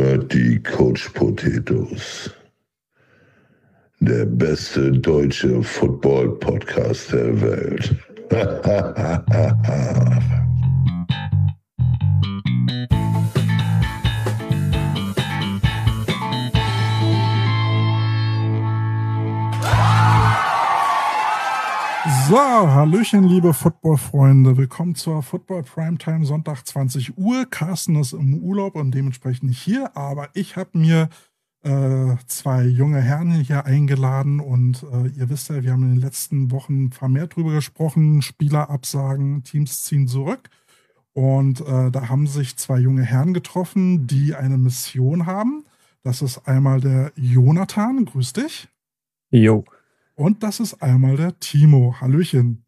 hört die Coach Potatoes, der beste deutsche Football-Podcast der Welt. So, hallöchen, liebe Football-Freunde. Willkommen zur Football Primetime, Sonntag 20 Uhr. Carsten ist im Urlaub und dementsprechend nicht hier, aber ich habe mir zwei junge Herren hier eingeladen und ihr wisst ja, wir haben in den letzten Wochen vermehrt drüber gesprochen, Spieler absagen, Teams ziehen zurück und da haben sich zwei junge Herren getroffen, die eine Mission haben. Das ist einmal der Jonathan, grüß dich. Jo. Und das ist einmal der Timo. Hallöchen.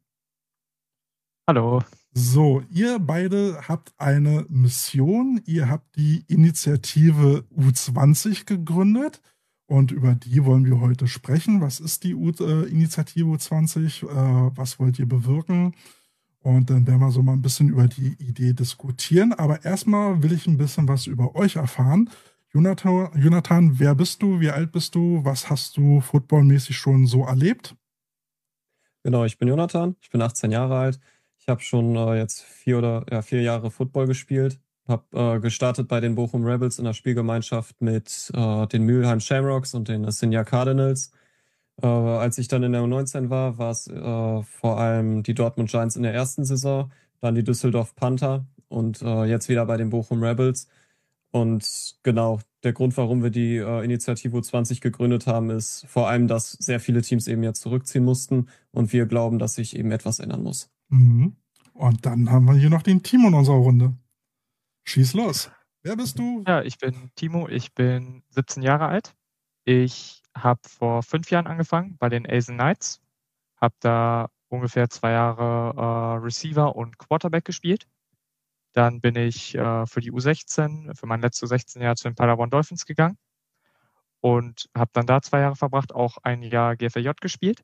Hallo. So, ihr beide habt eine Mission. Ihr habt die Initiative U20 gegründet. Und über die wollen wir heute sprechen. Was ist die Initiative U20? Was wollt ihr bewirken? Und dann werden wir so mal ein bisschen über die Idee diskutieren. Aber erstmal will ich ein bisschen was über euch erfahren. Jonathan, wer bist du? Wie alt bist du? Was hast du footballmäßig schon so erlebt? Genau, ich bin Jonathan. Ich bin 18 Jahre alt. Ich habe schon jetzt 4 Jahre Football gespielt. Habe gestartet bei den Bochum Rebels in der Spielgemeinschaft mit den Mülheim Shamrocks und den Assinia Cardinals. Als ich dann in der U19 war es vor allem die Dortmund Giants in der ersten Saison, dann die Düsseldorf Panther und jetzt wieder bei den Bochum Rebels. Und genau, der Grund, warum wir die Initiative U20 gegründet haben, ist vor allem, dass sehr viele Teams eben jetzt zurückziehen mussten und wir glauben, dass sich eben etwas ändern muss. Mhm. Und dann haben wir hier noch den Timo in unserer Runde. Schieß los. Wer bist du? Ja, ich bin Timo, ich bin 17 Jahre alt. Ich habe vor 5 Jahren angefangen bei den Asian Knights. Habe da ungefähr 2 Jahre Receiver und Quarterback gespielt. Dann bin ich für die U16, für mein letztes U16-Jahr zu den Paderborn Dolphins gegangen und habe dann da 2 Jahre verbracht, auch ein Jahr GFLJ gespielt.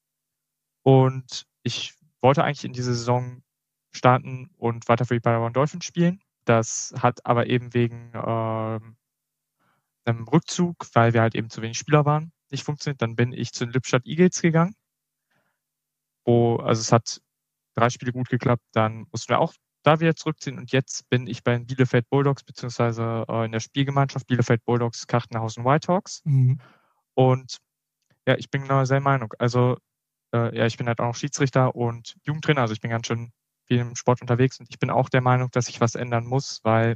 Und ich wollte eigentlich in diese Saison starten und weiter für die Paderborn Dolphins spielen. Das hat aber eben wegen einem Rückzug, weil wir halt eben zu wenig Spieler waren, nicht funktioniert. Dann bin ich zu den Lippstadt Eagles gegangen. Also es hat 3 Spiele gut geklappt, dann mussten wir auch da wieder zurückziehen und jetzt bin ich bei den Bielefeld Bulldogs beziehungsweise in der Spielgemeinschaft Bielefeld Bulldogs Kartenhausen Whitehawks. Mhm. Und ja, ich bin genau derselben Meinung. Also ich bin halt auch noch Schiedsrichter und Jugendtrainer, also ich bin ganz schön viel im Sport unterwegs und ich bin auch der Meinung, dass sich was ändern muss, weil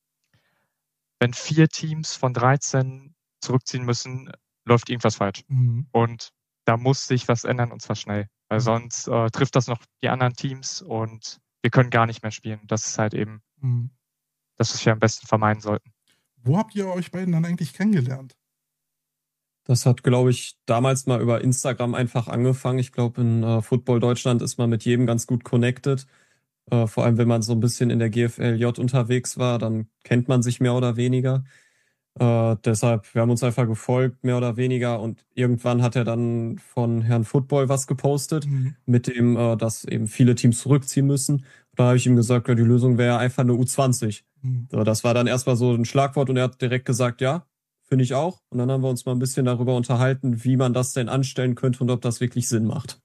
wenn 4 Teams von 13 zurückziehen müssen, läuft irgendwas falsch. Mhm. Und da muss sich was ändern und zwar schnell, weil sonst trifft das noch die anderen Teams und wir können gar nicht mehr spielen. Das ist halt eben das, was wir am besten vermeiden sollten. Wo habt ihr euch beiden dann eigentlich kennengelernt? Das hat, glaube ich, damals mal über Instagram einfach angefangen. Ich glaube, in Football Deutschland ist man mit jedem ganz gut connected. Vor allem, wenn man so ein bisschen in der GFLJ unterwegs war, dann kennt man sich mehr oder weniger. Deshalb, wir haben uns einfach gefolgt, mehr oder weniger. Und irgendwann hat er dann von Herrn Football was gepostet, mit dem, dass eben viele Teams zurückziehen müssen. Da habe ich ihm gesagt, ja, die Lösung wäre einfach eine U20. So, das war dann erstmal so ein Schlagwort und er hat direkt gesagt, ja, finde ich auch. Und dann haben wir uns mal ein bisschen darüber unterhalten, wie man das denn anstellen könnte und ob das wirklich Sinn macht.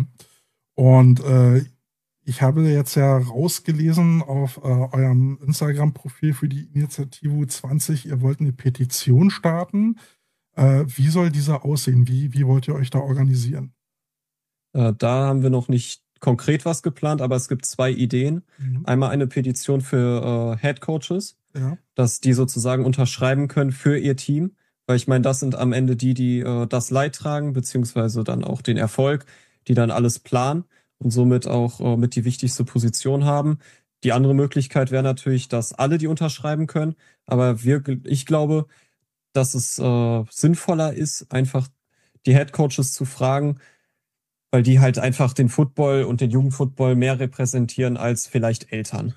Und ich habe jetzt ja rausgelesen auf eurem Instagram-Profil für die Initiative U20, ihr wollt eine Petition starten. Wie soll diese aussehen? Wie wollt ihr euch da organisieren? Da haben wir noch nicht konkret was geplant, aber es gibt 2 Ideen. Einmal eine Petition für Head Coaches, dass die sozusagen unterschreiben können für ihr Team. Weil ich meine, das sind am Ende die das Leid tragen, beziehungsweise dann auch den Erfolg, die dann alles planen und somit auch mit die wichtigste Position haben. Die andere Möglichkeit wäre natürlich, dass alle die unterschreiben können. Aber ich glaube, dass es sinnvoller ist, einfach die Head Coaches zu fragen, weil die halt einfach den Football und den Jugendfootball mehr repräsentieren als vielleicht Eltern.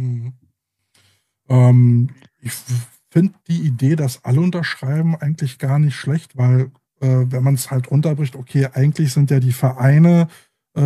Ich finde die Idee, dass alle unterschreiben, eigentlich gar nicht schlecht, weil wenn man es halt runterbricht, okay, eigentlich sind ja die Vereine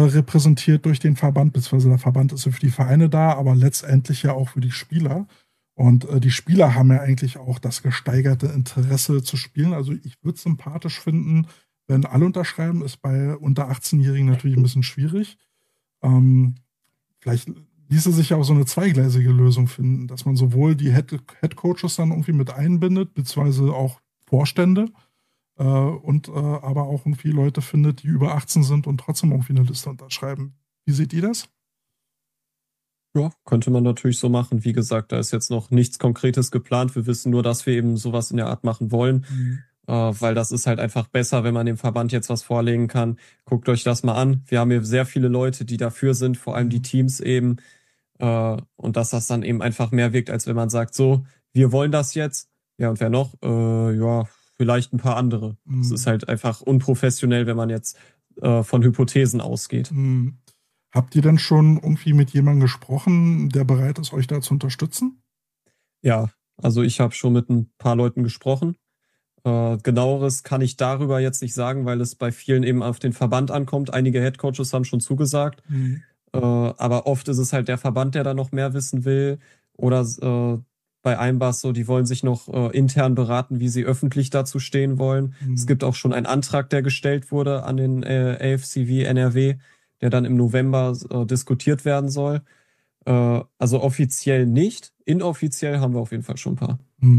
repräsentiert durch den Verband, beziehungsweise der Verband ist ja für die Vereine da, aber letztendlich ja auch für die Spieler. Und die Spieler haben ja eigentlich auch das gesteigerte Interesse zu spielen. Also ich würde es sympathisch finden, wenn alle unterschreiben. Ist bei unter 18-Jährigen natürlich ein bisschen schwierig. Vielleicht ließe sich ja auch so eine zweigleisige Lösung finden, dass man sowohl die Head Coaches dann irgendwie mit einbindet, beziehungsweise auch Vorstände, und aber auch irgendwie Leute findet, die über 18 sind und trotzdem irgendwie eine Liste unterschreiben. Wie seht ihr das? Ja, könnte man natürlich so machen. Wie gesagt, da ist jetzt noch nichts Konkretes geplant. Wir wissen nur, dass wir eben sowas in der Art machen wollen, weil das ist halt einfach besser, wenn man dem Verband jetzt was vorlegen kann. Guckt euch das mal an. Wir haben hier sehr viele Leute, die dafür sind, vor allem die Teams eben. Und dass das dann eben einfach mehr wirkt, als wenn man sagt, so, wir wollen das jetzt. Ja, und wer noch? Ja, vielleicht ein paar andere. Es ist halt einfach unprofessionell, wenn man jetzt von Hypothesen ausgeht. Habt ihr denn schon irgendwie mit jemandem gesprochen, der bereit ist, euch da zu unterstützen? Ja, also ich habe schon mit ein paar Leuten gesprochen. Genaueres kann ich darüber jetzt nicht sagen, weil es bei vielen eben auf den Verband ankommt. Einige Headcoaches haben schon zugesagt. Aber oft ist es halt der Verband, der da noch mehr wissen will. Oder bei Einbas so, die wollen sich noch intern beraten, wie sie öffentlich dazu stehen wollen. Es gibt auch schon einen Antrag, der gestellt wurde an den AFCV NRW, der dann im November diskutiert werden soll. Also offiziell nicht. Inoffiziell haben wir auf jeden Fall schon ein paar.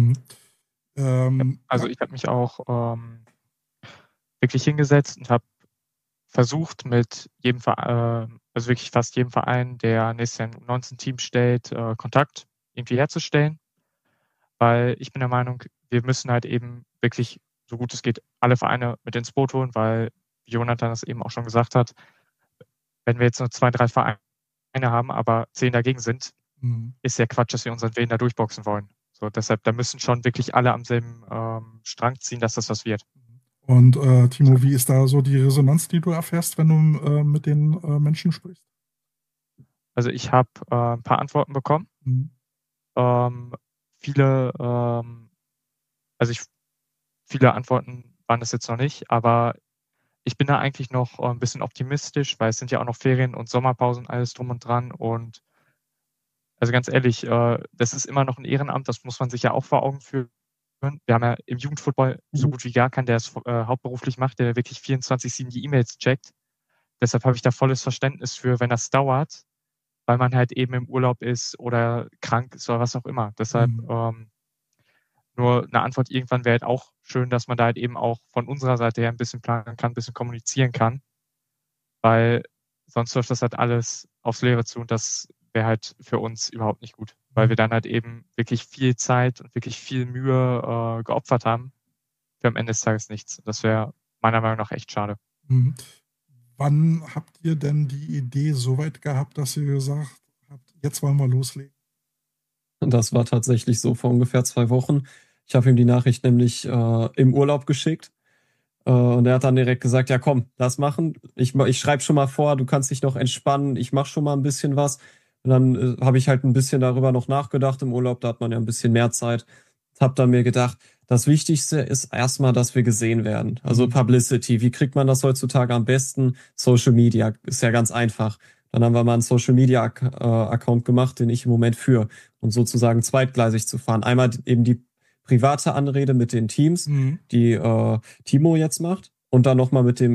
Also ich habe mich auch wirklich hingesetzt und habe versucht, mit jedem Verein, also wirklich fast jedem Verein, der nächstes Jahr ein 19-Team stellt, Kontakt irgendwie herzustellen. Weil ich bin der Meinung, wir müssen halt eben wirklich, so gut es geht, alle Vereine mit ins Boot holen, weil, wie Jonathan das eben auch schon gesagt hat, wenn wir jetzt nur 2, 3 Vereine haben, aber 10 dagegen sind, ist ja Quatsch, dass wir unseren Willen da durchboxen wollen. So, deshalb, da müssen schon wirklich alle am selben Strang ziehen, dass das was wird. Und Timo, wie ist da so die Resonanz, die du erfährst, wenn du mit den Menschen sprichst? Also ich habe ein paar Antworten bekommen. Viele Antworten waren es jetzt noch nicht, aber ich bin da eigentlich noch ein bisschen optimistisch, weil es sind ja auch noch Ferien und Sommerpausen, alles drum und dran. Und also ganz ehrlich, das ist immer noch ein Ehrenamt, das muss man sich ja auch vor Augen führen. Wir haben ja im Jugendfootball so gut wie gar keinen, der es hauptberuflich macht, der wirklich 24/7 die E-Mails checkt. Deshalb habe ich da volles Verständnis für, wenn das dauert, weil man halt eben im Urlaub ist oder krank ist oder was auch immer. Deshalb nur eine Antwort irgendwann wäre halt auch schön, dass man da halt eben auch von unserer Seite her ein bisschen planen kann, ein bisschen kommunizieren kann, weil sonst läuft das halt alles aufs Leere zu und das wäre halt für uns überhaupt nicht gut, weil wir dann halt eben wirklich viel Zeit und wirklich viel Mühe geopfert haben für am Ende des Tages nichts. Das wäre meiner Meinung nach echt schade. Wann habt ihr denn die Idee so weit gehabt, dass ihr gesagt habt, jetzt wollen wir loslegen? Das war tatsächlich so vor ungefähr 2 Wochen. Ich habe ihm die Nachricht nämlich im Urlaub geschickt. Und er hat dann direkt gesagt, ja komm, lass machen. Ich schreibe schon mal vor, du kannst dich noch entspannen, ich mache schon mal ein bisschen was. Und dann habe ich halt ein bisschen darüber noch nachgedacht im Urlaub, da hat man ja ein bisschen mehr Zeit. Hab dann mir gedacht, das Wichtigste ist erstmal, dass wir gesehen werden. Also Publicity, wie kriegt man das heutzutage am besten? Social Media ist ja ganz einfach. Dann haben wir mal einen Social Media Account gemacht, den ich im Moment führe. Und sozusagen zweitgleisig zu fahren. Einmal eben die private Anrede mit den Teams, die Timo jetzt macht. Und dann nochmal mit dem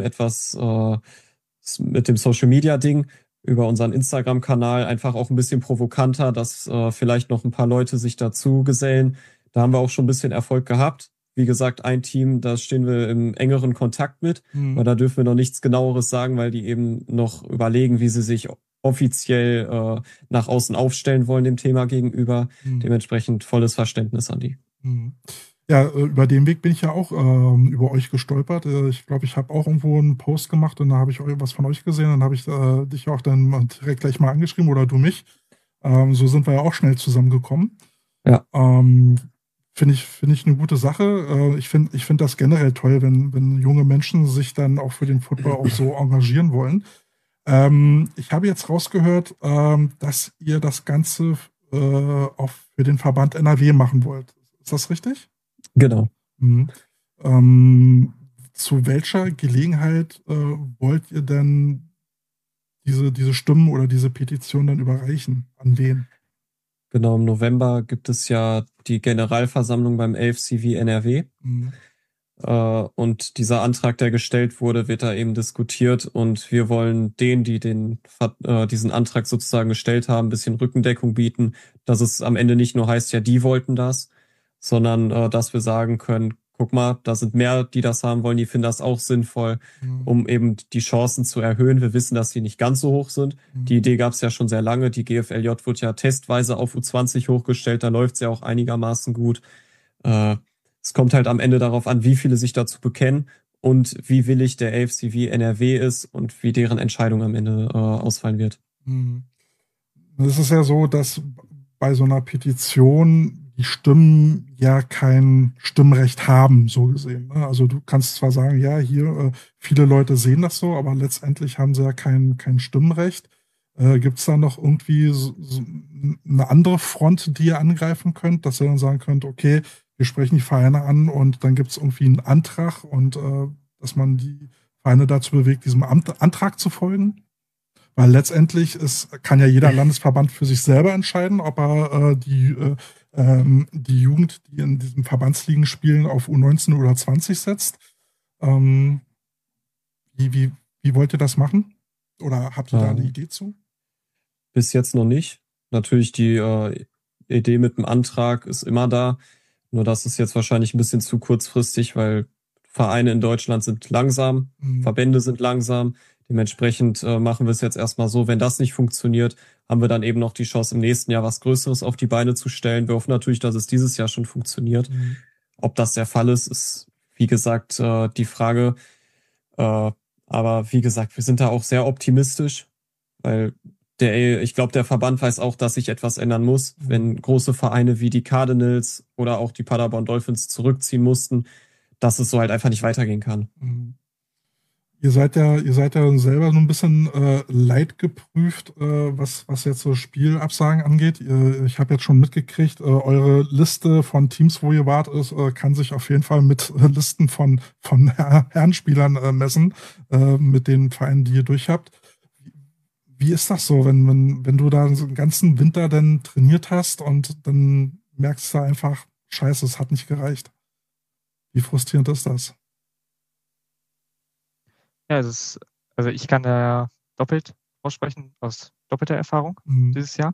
mit dem Social Media Ding über unseren Instagram-Kanal einfach auch ein bisschen provokanter, dass vielleicht noch ein paar Leute sich dazu gesellen. Da haben wir auch schon ein bisschen Erfolg gehabt. Wie gesagt, ein Team, da stehen wir im engeren Kontakt mit, weil da dürfen wir noch nichts Genaueres sagen, weil die eben noch überlegen, wie sie sich offiziell nach außen aufstellen wollen dem Thema gegenüber. Dementsprechend volles Verständnis an die. Ja, über den Weg bin ich ja auch über euch gestolpert. Ich glaube, ich habe auch irgendwo einen Post gemacht und da habe ich was von euch gesehen. Dann habe ich dich auch dann direkt gleich mal angeschrieben oder du mich. So sind wir ja auch schnell zusammengekommen. Ja. Finde ich eine gute Sache. Ich finde das generell toll, wenn junge Menschen sich dann auch für den Football auch so engagieren wollen. Ich habe jetzt rausgehört, dass ihr das Ganze auch für den Verband NRW machen wollt. Ist das richtig? Genau. Zu welcher Gelegenheit wollt ihr denn diese Stimmen oder diese Petition dann überreichen? An wen? Genau, im November gibt es ja die Generalversammlung beim LFCW NRW. Und dieser Antrag, der gestellt wurde, wird da eben diskutiert. Und wir wollen denen, die diesen Antrag sozusagen gestellt haben, ein bisschen Rückendeckung bieten, dass es am Ende nicht nur heißt, ja, die wollten das, sondern dass wir sagen können, guck mal, da sind mehr, die das haben wollen, die finden das auch sinnvoll, um eben die Chancen zu erhöhen. Wir wissen, dass die nicht ganz so hoch sind. Die Idee gab es ja schon sehr lange. Die GFLJ wird ja testweise auf U20 hochgestellt, da läuft es ja auch einigermaßen gut. Es kommt halt am Ende darauf an, wie viele sich dazu bekennen und wie willig der LFCW NRW ist und wie deren Entscheidung am Ende ausfallen wird. Es ist ja so, dass bei so einer Petition die Stimmen ja kein Stimmrecht haben, so gesehen. Ne? Also du kannst zwar sagen, ja, hier viele Leute sehen das so, aber letztendlich haben sie ja kein Stimmrecht. Gibt es da noch irgendwie so eine andere Front, die ihr angreifen könnt, dass ihr dann sagen könnt, okay, wir sprechen die Vereine an und dann gibt es irgendwie einen Antrag und dass man die Vereine dazu bewegt, diesem Antrag zu folgen? Weil letztendlich kann ja jeder Landesverband für sich selber entscheiden, ob er die Jugend, die in diesem Verbandsligen spielen, auf U19 oder 20 setzt. Wie wollt ihr das machen? Oder habt ihr da eine Idee zu? Bis jetzt noch nicht. Natürlich die Idee mit dem Antrag ist immer da. Nur das ist jetzt wahrscheinlich ein bisschen zu kurzfristig, weil Vereine in Deutschland sind langsam, Verbände sind langsam. Dementsprechend machen wir es jetzt erstmal so, wenn das nicht funktioniert, haben wir dann eben noch die Chance, im nächsten Jahr was Größeres auf die Beine zu stellen. Wir hoffen natürlich, dass es dieses Jahr schon funktioniert. Ob das der Fall ist wie gesagt die Frage. Aber wie gesagt, wir sind da auch sehr optimistisch, weil ich glaube, der Verband weiß auch, dass sich etwas ändern muss. Wenn große Vereine wie die Cardinals oder auch die Paderborn Dolphins zurückziehen mussten, dass es so halt einfach nicht weitergehen kann. Ihr seid ja selber so ein bisschen leidgeprüft, was jetzt so Spielabsagen angeht. Ich habe jetzt schon mitgekriegt, eure Liste von Teams, wo ihr wart, kann sich auf jeden Fall mit Listen von Herrenspielern messen, mit den Vereinen, die ihr durch habt. Wie ist das so, wenn du da so einen ganzen Winter dann trainiert hast und dann merkst du einfach, scheiße, es hat nicht gereicht? Wie frustrierend ist das? Ja, also ich kann da doppelt aussprechen, aus doppelter Erfahrung dieses Jahr.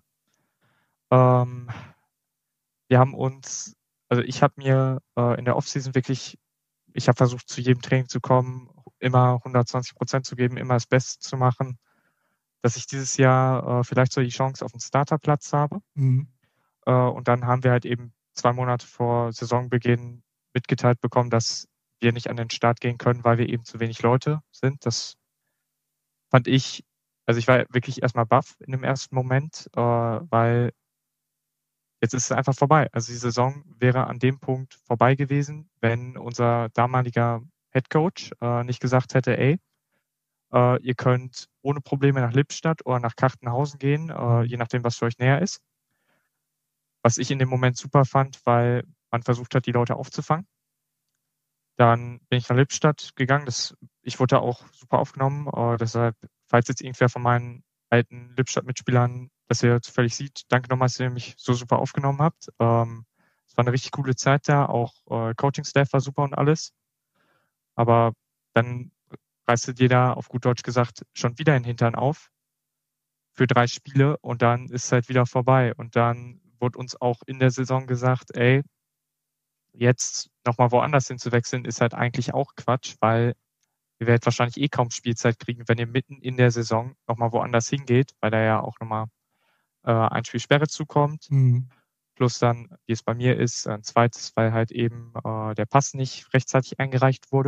Wir haben uns, also ich habe mir in der Offseason wirklich, ich habe versucht, zu jedem Training zu kommen, immer 120% zu geben, immer das Beste zu machen, dass ich dieses Jahr vielleicht so die Chance auf einen Starterplatz habe. Und dann haben wir halt eben 2 Monate vor Saisonbeginn mitgeteilt bekommen, dass wir nicht an den Start gehen können, weil wir eben zu wenig Leute sind. Das fand ich, also ich war wirklich erstmal baff in dem ersten Moment, weil jetzt ist es einfach vorbei. Also die Saison wäre an dem Punkt vorbei gewesen, wenn unser damaliger Headcoach nicht gesagt hätte, ey, ihr könnt ohne Probleme nach Lippstadt oder nach Kachtenhausen gehen, je nachdem, was für euch näher ist. Was ich in dem Moment super fand, weil man versucht hat, die Leute aufzufangen. Dann bin ich nach Lippstadt gegangen. Ich wurde da auch super aufgenommen. Deshalb, falls jetzt irgendwer von meinen alten Lippstadt-Mitspielern das ihr zufällig sieht, danke nochmal, dass ihr mich so super aufgenommen habt. Es war eine richtig coole Zeit da. Auch Coaching-Staff war super und alles. Aber dann reißt dir da auf gut Deutsch gesagt schon wieder den Hintern auf für 3 Spiele und dann ist es halt wieder vorbei. Und dann wurde uns auch in der Saison gesagt, ey, jetzt nochmal woanders hinzuwechseln, ist halt eigentlich auch Quatsch, weil ihr werdet wahrscheinlich eh kaum Spielzeit kriegen, wenn ihr mitten in der Saison nochmal woanders hingeht, weil da ja auch nochmal ein Spielsperre zukommt. Plus dann, wie es bei mir ist, ein zweites, weil halt eben der Pass nicht rechtzeitig eingereicht wurde.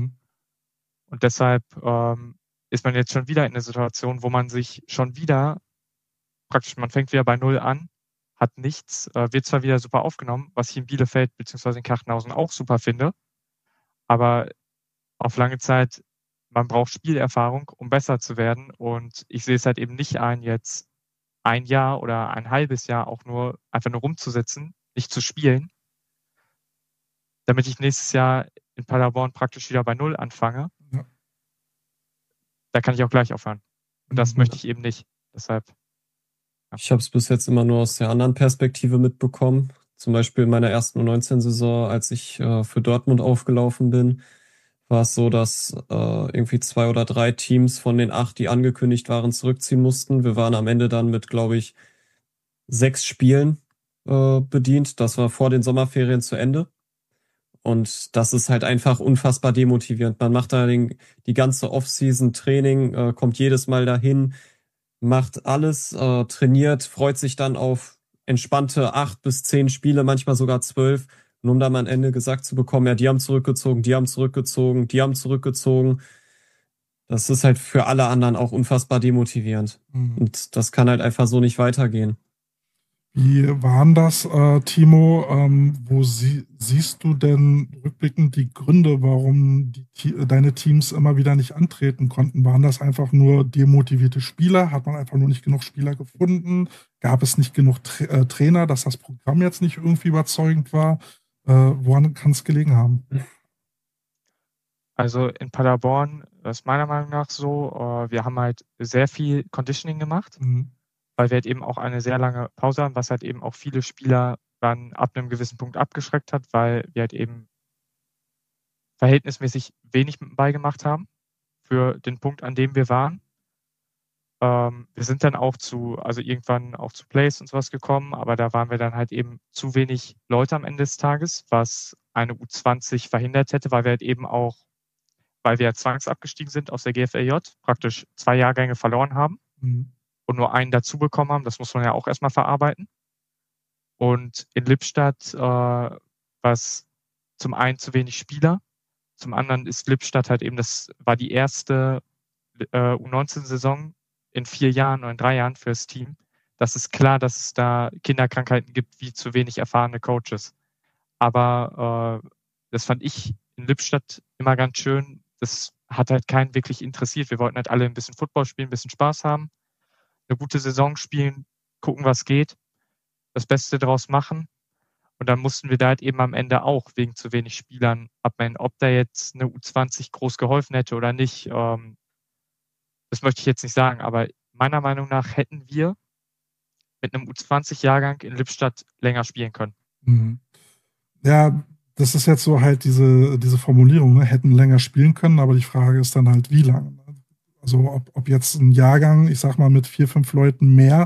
Und deshalb ist man jetzt schon wieder in der Situation, wo man sich schon wieder praktisch, man fängt wieder bei Null an, hat nichts, wird zwar wieder super aufgenommen, was ich in Bielefeld bzw. in Kachtenhausen auch super finde, aber auf lange Zeit, man braucht Spielerfahrung, um besser zu werden und ich sehe es halt eben nicht ein, jetzt 1 Jahr oder ein halbes Jahr auch nur einfach nur rumzusitzen, nicht zu spielen, damit ich nächstes Jahr in Paderborn praktisch wieder bei Null anfange. Ja. Da kann ich auch gleich aufhören. Und das möchte ich eben nicht. Deshalb Ich habe es bis jetzt immer nur aus der anderen Perspektive mitbekommen. Zum Beispiel in meiner ersten U19-Saison, als ich für Dortmund aufgelaufen bin, war es so, dass irgendwie 2 oder 3 Teams von den 8, die angekündigt waren, zurückziehen mussten. Wir waren am Ende dann mit, glaube ich, 6 Spielen bedient. Das war vor den Sommerferien zu Ende. Und das ist halt einfach unfassbar demotivierend. Man macht da die ganze Off-Season Training, kommt jedes Mal dahin, macht alles, trainiert, freut sich dann auf entspannte 8 bis 10 Spiele, manchmal sogar 12, nur um dann am Ende gesagt zu bekommen, ja, die haben zurückgezogen, die haben zurückgezogen, die haben zurückgezogen. Das ist halt für alle anderen auch unfassbar demotivierend. Und das kann halt einfach so nicht weitergehen. Wie waren das, Timo? Wo siehst du denn rückblickend die Gründe, warum deine Teams immer wieder nicht antreten konnten? Waren das einfach nur demotivierte Spieler? Hat man einfach nur nicht genug Spieler gefunden? Gab es nicht genug Trainer, dass das Programm jetzt nicht irgendwie überzeugend war? Woran kann es gelegen haben? Also in Paderborn ist meiner Meinung nach so, wir haben halt sehr viel Conditioning gemacht, weil wir halt eben auch eine sehr lange Pause haben, was halt eben auch viele Spieler dann ab einem gewissen Punkt abgeschreckt hat, weil wir halt eben verhältnismäßig wenig mit dem Ball gemacht haben für den Punkt, an dem wir waren. Wir sind dann auch irgendwann auch zu Plays und sowas gekommen, aber da waren wir dann halt eben zu wenig Leute am Ende des Tages, was eine U20 verhindert hätte, weil wir halt eben auch, weil wir zwangsabgestiegen sind aus der GFLJ, praktisch 2 Jahrgänge verloren haben und nur einen dazu bekommen haben. Das muss man ja auch erstmal verarbeiten. Und in Lippstadt war es zum einen zu wenig Spieler, zum anderen ist Lippstadt halt eben, das war die erste U19-Saison in 4 Jahren oder in 3 Jahren fürs Team. Das ist klar, dass es da Kinderkrankheiten gibt, wie zu wenig erfahrene Coaches. Aber das fand ich in Lippstadt immer ganz schön. Das hat halt keinen wirklich interessiert. Wir wollten halt alle ein bisschen Football spielen, ein bisschen Spaß haben, eine gute Saison spielen, gucken, was geht, das Beste draus machen. Und dann mussten wir da halt eben am Ende auch wegen zu wenig Spielern abmelden. Ob da jetzt eine U20 groß geholfen hätte oder nicht, das möchte ich jetzt nicht sagen. Aber meiner Meinung nach hätten wir mit einem U20-Jahrgang in Lippstadt länger spielen können. Ja, das ist jetzt so halt diese Formulierung, ne? Hätten länger spielen können, aber die Frage ist dann halt, wie lange. Also ob jetzt ein Jahrgang, ich sag mal mit 4, 5 Leuten mehr,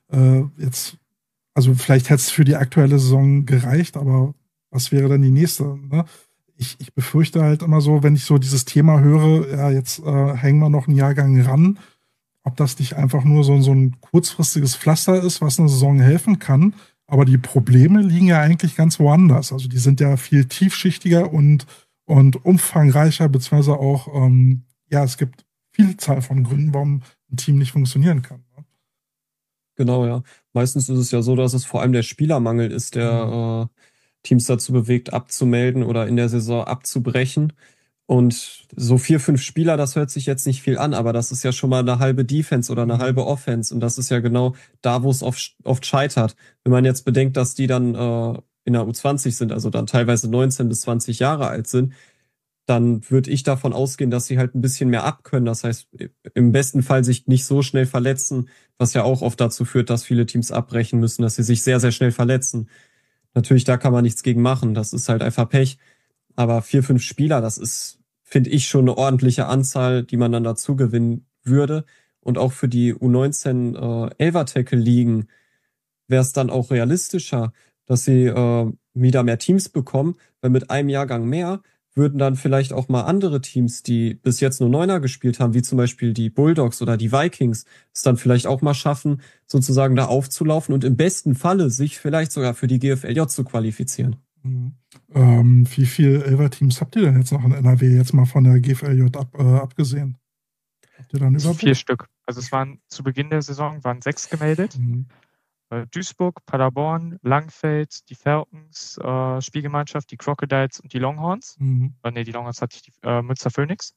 also vielleicht hätte es für die aktuelle Saison gereicht, aber was wäre dann die nächste? Ne? Ich befürchte halt immer so, wenn ich so dieses Thema höre, ja, jetzt hängen wir noch einen Jahrgang ran, ob das nicht einfach nur so ein kurzfristiges Pflaster ist, was eine Saison helfen kann. Aber die Probleme liegen ja eigentlich ganz woanders. Also die sind ja viel tiefschichtiger und umfangreicher, beziehungsweise auch, es gibt Vielzahl von Gründen, warum ein Team nicht funktionieren kann. Ne? Genau, ja. Meistens ist es ja so, dass es vor allem der Spielermangel ist, der Teams dazu bewegt, abzumelden oder in der Saison abzubrechen. Und so 4, 5 Spieler, das hört sich jetzt nicht viel an, aber das ist ja schon mal eine halbe Defense oder eine halbe Offense. Und das ist ja genau da, wo es oft scheitert. Wenn man jetzt bedenkt, dass die dann in der U20 sind, also dann teilweise 19 bis 20 Jahre alt sind, dann würde ich davon ausgehen, dass sie halt ein bisschen mehr abkönnen. Das heißt, im besten Fall sich nicht so schnell verletzen, was ja auch oft dazu führt, dass viele Teams abbrechen müssen, dass sie sich sehr, sehr schnell verletzen. Natürlich, da kann man nichts gegen machen. Das ist halt einfach Pech. Aber 4, 5 Spieler, das ist, finde ich, schon eine ordentliche Anzahl, die man dann dazu gewinnen würde. Und auch für die U19 Elver-Tackle-Ligen wäre es dann auch realistischer, dass sie wieder mehr Teams bekommen, weil mit einem Jahrgang mehr würden dann vielleicht auch mal andere Teams, die bis jetzt nur Neuner gespielt haben, wie zum Beispiel die Bulldogs oder die Vikings, es dann vielleicht auch mal schaffen, sozusagen da aufzulaufen und im besten Falle sich vielleicht sogar für die GFLJ zu qualifizieren. Wie viele Elver-Teams habt ihr denn jetzt noch in NRW, jetzt mal von der GFLJ abgesehen? Habt ihr dann Überblick? 4 Stück. Also es waren zu Beginn der Saison 6 gemeldet. Duisburg, Paderborn, Langfeld, die Falcons, Spielgemeinschaft, die Crocodiles und die Longhorns. Die Longhorns hatte ich die Münster Phoenix.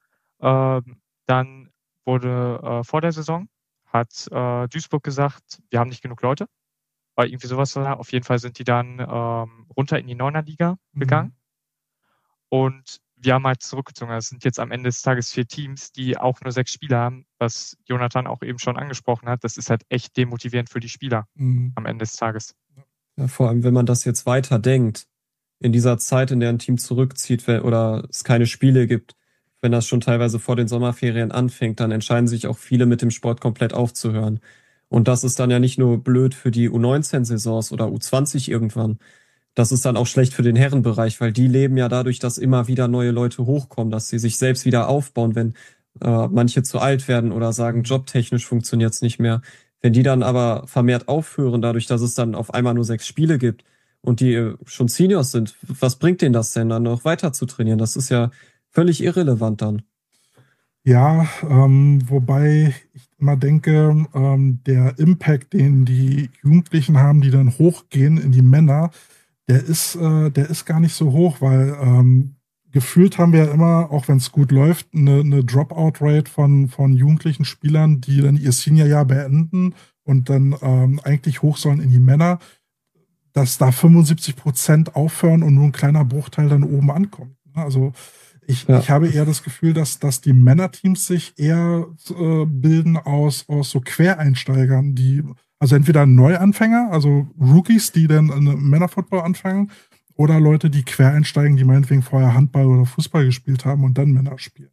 Dann wurde vor der Saison, hat Duisburg gesagt, wir haben nicht genug Leute. Weil irgendwie sowas war. Auf jeden Fall sind die dann runter in die 9er Liga gegangen. Und wir haben halt zurückgezogen. Es sind jetzt am Ende des Tages 4 Teams, die auch nur 6 Spieler haben, was Jonathan auch eben schon angesprochen hat. Das ist halt echt demotivierend für die Spieler am Ende des Tages. Ja, vor allem, wenn man das jetzt weiter denkt, in dieser Zeit, in der ein Team zurückzieht oder es keine Spiele gibt, wenn das schon teilweise vor den Sommerferien anfängt, dann entscheiden sich auch viele mit dem Sport komplett aufzuhören. Und das ist dann ja nicht nur blöd für die U19-Saisons oder U20 irgendwann. Das ist dann auch schlecht für den Herrenbereich, weil die leben ja dadurch, dass immer wieder neue Leute hochkommen, dass sie sich selbst wieder aufbauen, wenn manche zu alt werden oder sagen, jobtechnisch funktioniert's nicht mehr. Wenn die dann aber vermehrt aufhören, dadurch, dass es dann auf einmal nur 6 Spiele gibt und die schon Seniors sind, was bringt denen das denn dann noch weiter zu trainieren? Das ist ja völlig irrelevant dann. Ja, wobei ich immer denke, der Impact, den die Jugendlichen haben, die dann hochgehen in die Männer, der ist gar nicht so hoch, weil gefühlt haben wir ja immer, auch wenn es gut läuft, eine Dropout-Rate von jugendlichen Spielern, die dann ihr Seniorjahr beenden und dann eigentlich hoch sollen in die Männer, dass da 75% aufhören und nur ein kleiner Bruchteil dann oben ankommt. Also ich habe eher das Gefühl, dass die Männerteams sich eher bilden aus so Quereinsteigern, die, also entweder Neuanfänger, also Rookies, die dann Männerfootball anfangen, oder Leute, die quer einsteigen, die meinetwegen vorher Handball oder Fußball gespielt haben und dann Männer spielen.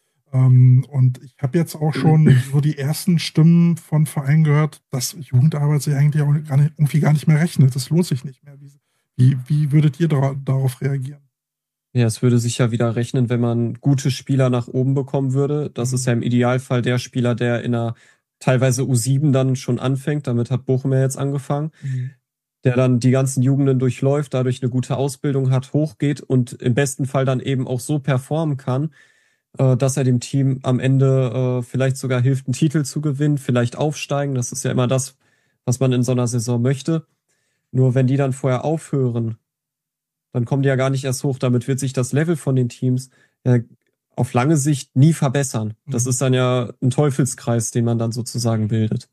Und ich habe jetzt auch schon so die ersten Stimmen von Vereinen gehört, dass Jugendarbeit sich eigentlich auch gar nicht mehr rechnet. Das lohnt sich nicht mehr. Wie würdet ihr darauf reagieren? Ja, es würde sich ja wieder rechnen, wenn man gute Spieler nach oben bekommen würde. Das ist ja im Idealfall der Spieler, der in einer teilweise U7 dann schon anfängt. Damit hat Bochum ja jetzt angefangen. Der dann die ganzen Jugenden durchläuft, dadurch eine gute Ausbildung hat, hochgeht und im besten Fall dann eben auch so performen kann, dass er dem Team am Ende vielleicht sogar hilft, einen Titel zu gewinnen, vielleicht aufsteigen. Das ist ja immer das, was man in so einer Saison möchte. Nur wenn die dann vorher aufhören, dann kommen die ja gar nicht erst hoch. Damit wird sich das Level von den Teams ja auf lange Sicht nie verbessern. Das ist dann ja ein Teufelskreis, den man dann sozusagen bildet.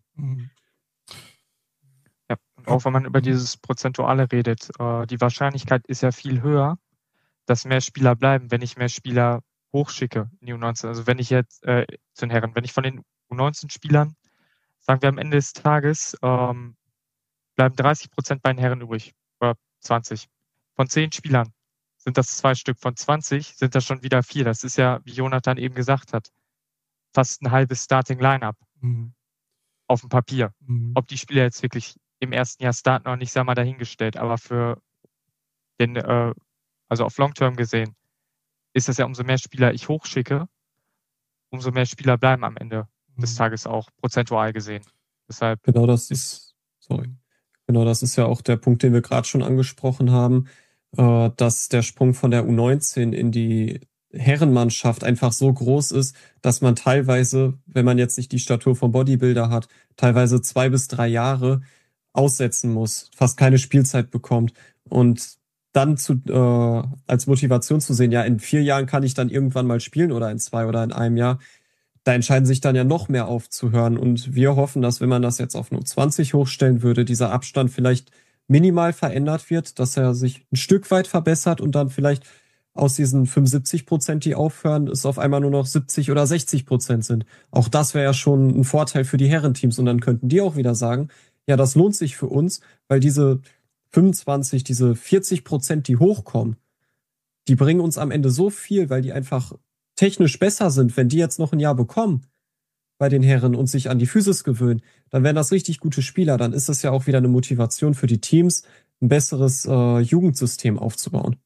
Ja, und auch wenn man über dieses Prozentuale redet, die Wahrscheinlichkeit ist ja viel höher, dass mehr Spieler bleiben, wenn ich mehr Spieler hochschicke in die U19. Also wenn ich jetzt zu den Herren, wenn ich von den U19-Spielern, sagen wir am Ende des Tages, bleiben 30% bei den Herren übrig, oder 20. Von 10 Spielern sind das 2 Stück, von 20 sind das schon wieder 4. Das ist ja, wie Jonathan eben gesagt hat, fast ein halbes Starting-Line-Up auf dem Papier. Ob die Spieler jetzt wirklich im ersten Jahr starten oder nicht, sei mal dahingestellt. Aber für den, also auf Long-Term gesehen, ist das ja, umso mehr Spieler ich hochschicke, umso mehr Spieler bleiben am Ende des Tages auch prozentual gesehen. Deshalb Genau das ist ja auch der Punkt, den wir gerade schon angesprochen haben, dass der Sprung von der U19 in die Herrenmannschaft einfach so groß ist, dass man teilweise, wenn man jetzt nicht die Statur vom Bodybuilder hat, teilweise 2 bis 3 Jahre aussetzen muss, fast keine Spielzeit bekommt und dann als Motivation zu sehen, ja, in 4 Jahren kann ich dann irgendwann mal spielen oder in 2 oder in einem Jahr, da entscheiden sich dann ja noch mehr aufzuhören. Und wir hoffen, dass, wenn man das jetzt auf nur 20 hochstellen würde, dieser Abstand vielleicht minimal verändert wird, dass er sich ein Stück weit verbessert und dann vielleicht aus diesen 75%, die aufhören, es auf einmal nur noch 70 oder 60% sind. Auch das wäre ja schon ein Vorteil für die Herrenteams. Und dann könnten die auch wieder sagen, ja, das lohnt sich für uns, weil diese 25, diese 40%, die hochkommen, die bringen uns am Ende so viel, weil die einfach technisch besser sind. Wenn die jetzt noch ein Jahr bekommen bei den Herren und sich an die Physis gewöhnen, dann wären das richtig gute Spieler. Dann ist das ja auch wieder eine Motivation für die Teams, ein besseres Jugendsystem aufzubauen.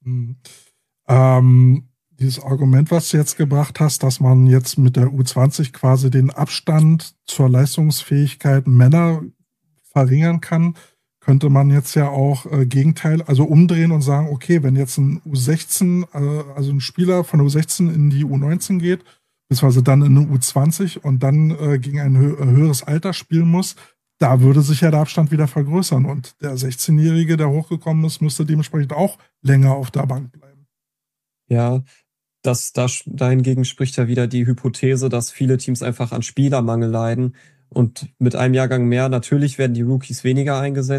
Dieses Argument, was du jetzt gebracht hast, dass man jetzt mit der U20 quasi den Abstand zur Leistungsfähigkeit Männer verringern kann, könnte man jetzt ja auch Gegenteil, also umdrehen und sagen, okay, wenn jetzt ein U16, also ein Spieler von der U16 in die U19 geht, beziehungsweise dann in eine U20 und dann gegen ein höheres Alter spielen muss, da würde sich ja der Abstand wieder vergrößern und der 16-Jährige, der hochgekommen ist, müsste dementsprechend auch länger auf der Bank bleiben. Ja, dahingegen spricht ja wieder die Hypothese, dass viele Teams einfach an Spielermangel leiden und mit einem Jahrgang mehr, natürlich werden die Rookies weniger eingesetzt,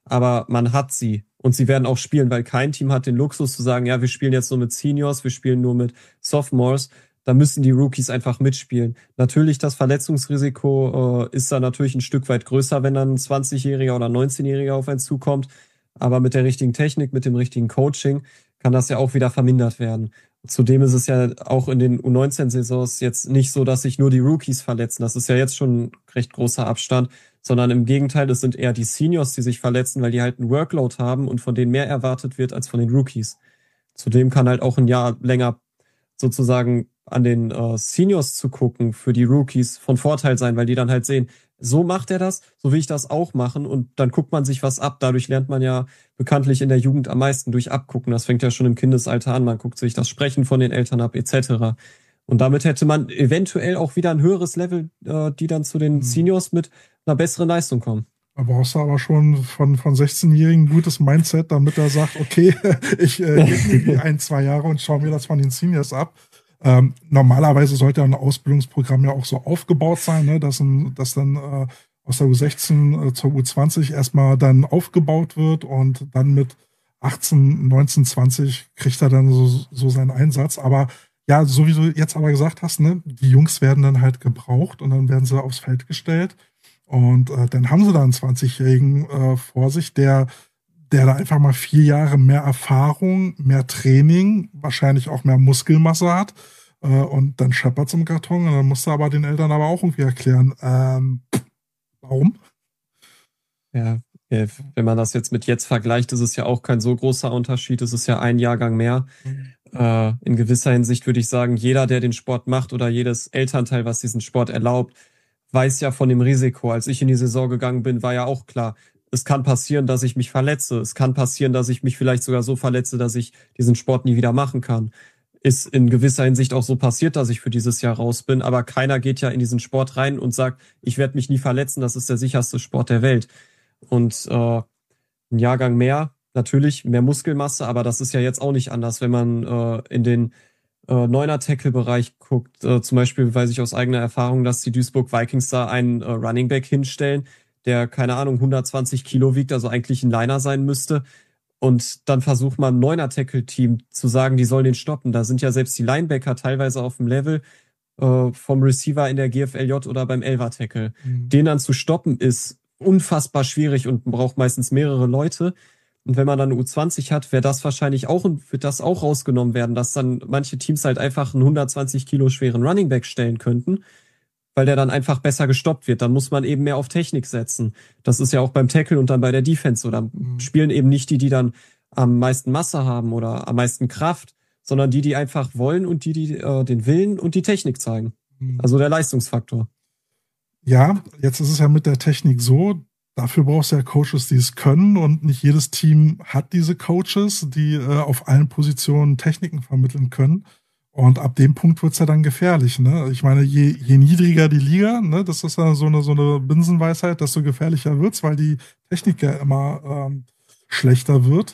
aber man hat sie und sie werden auch spielen, weil kein Team hat den Luxus zu sagen, ja, wir spielen jetzt nur mit Seniors, wir spielen nur mit Sophomores. Da müssen die Rookies einfach mitspielen. Natürlich, das Verletzungsrisiko ist da natürlich ein Stück weit größer, wenn dann ein 20-Jähriger oder 19-Jähriger auf einen zukommt. Aber mit der richtigen Technik, mit dem richtigen Coaching kann das ja auch wieder vermindert werden. Zudem ist es ja auch in den U19-Saisons jetzt nicht so, dass sich nur die Rookies verletzen. Das ist ja jetzt schon ein recht großer Abstand, sondern im Gegenteil, es sind eher die Seniors, die sich verletzen, weil die halt einen Workload haben und von denen mehr erwartet wird als von den Rookies. Zudem kann halt auch ein Jahr länger sozusagen an den Seniors zu gucken für die Rookies von Vorteil sein, weil die dann halt sehen, so macht er das, so will ich das auch machen und dann guckt man sich was ab. Dadurch lernt man ja bekanntlich in der Jugend am meisten durch Abgucken. Das fängt ja schon im Kindesalter an. Man guckt sich das Sprechen von den Eltern ab etc. Und damit hätte man eventuell auch wieder ein höheres Level, die dann zu den Seniors mit einer besseren Leistung kommen. Da brauchst du aber schon von 16-Jährigen ein gutes Mindset, damit er sagt, okay, ich gebe 1-2 Jahre und schaue mir das von den Seniors ab. Normalerweise sollte ein Ausbildungsprogramm ja auch so aufgebaut sein, ne, dass dann aus der U16 zur U20 erstmal dann aufgebaut wird und dann mit 18, 19, 20 kriegt er dann so seinen Einsatz. Aber ja, so wie du jetzt aber gesagt hast, ne, die Jungs werden dann halt gebraucht und dann werden sie aufs Feld gestellt. Und dann haben sie da einen 20-Jährigen vor sich, der da einfach mal 4 Jahre mehr Erfahrung, mehr Training, wahrscheinlich auch mehr Muskelmasse hat. Und dann scheppert's im Karton. Und dann musst du aber den Eltern aber auch irgendwie erklären, warum? Ja, wenn man das jetzt mit jetzt vergleicht, ist es ja auch kein so großer Unterschied. Es ist ja ein Jahrgang mehr. In gewisser Hinsicht würde ich sagen, jeder, der den Sport macht oder jedes Elternteil, was diesen Sport erlaubt, weiß ja von dem Risiko. Als ich in die Saison gegangen bin, war ja auch klar, es kann passieren, dass ich mich verletze. Es kann passieren, dass ich mich vielleicht sogar so verletze, dass ich diesen Sport nie wieder machen kann. Ist in gewisser Hinsicht auch so passiert, dass ich für dieses Jahr raus bin. Aber keiner geht ja in diesen Sport rein und sagt, ich werde mich nie verletzen, das ist der sicherste Sport der Welt. Und ein Jahrgang mehr, natürlich mehr Muskelmasse, aber das ist ja jetzt auch nicht anders, wenn man in den Neuner-Tackle-Bereich guckt. Zum Beispiel weiß ich aus eigener Erfahrung, dass die Duisburg Vikings da einen Running Back hinstellen, der, keine Ahnung, 120 Kilo wiegt, also eigentlich ein Liner sein müsste. Und dann versucht man, Neuner-Tackle-Team zu sagen, die sollen den stoppen. Da sind ja selbst die Linebacker teilweise auf dem Level vom Receiver in der GFLJ oder beim Elfer-Tackle. Den dann zu stoppen ist unfassbar schwierig und braucht meistens mehrere Leute. Und wenn man dann eine U20 hat, wäre das wahrscheinlich auch und wird das auch rausgenommen werden, dass dann manche Teams halt einfach einen 120 Kilo schweren Running Back stellen könnten, weil der dann einfach besser gestoppt wird. Dann muss man eben mehr auf Technik setzen. Das ist ja auch beim Tackle und dann bei der Defense so. Da spielen eben nicht die dann am meisten Masse haben oder am meisten Kraft, sondern die einfach wollen und die den Willen und die Technik zeigen. Also der Leistungsfaktor. Ja, jetzt ist es ja mit der Technik so, dafür brauchst du ja Coaches, die es können und nicht jedes Team hat diese Coaches, die auf allen Positionen Techniken vermitteln können. Und ab dem Punkt wird's ja dann gefährlich, ne? Ich meine, je niedriger die Liga, ne, das ist ja so eine Binsenweisheit, desto gefährlicher wird's, weil die Technik ja immer schlechter wird.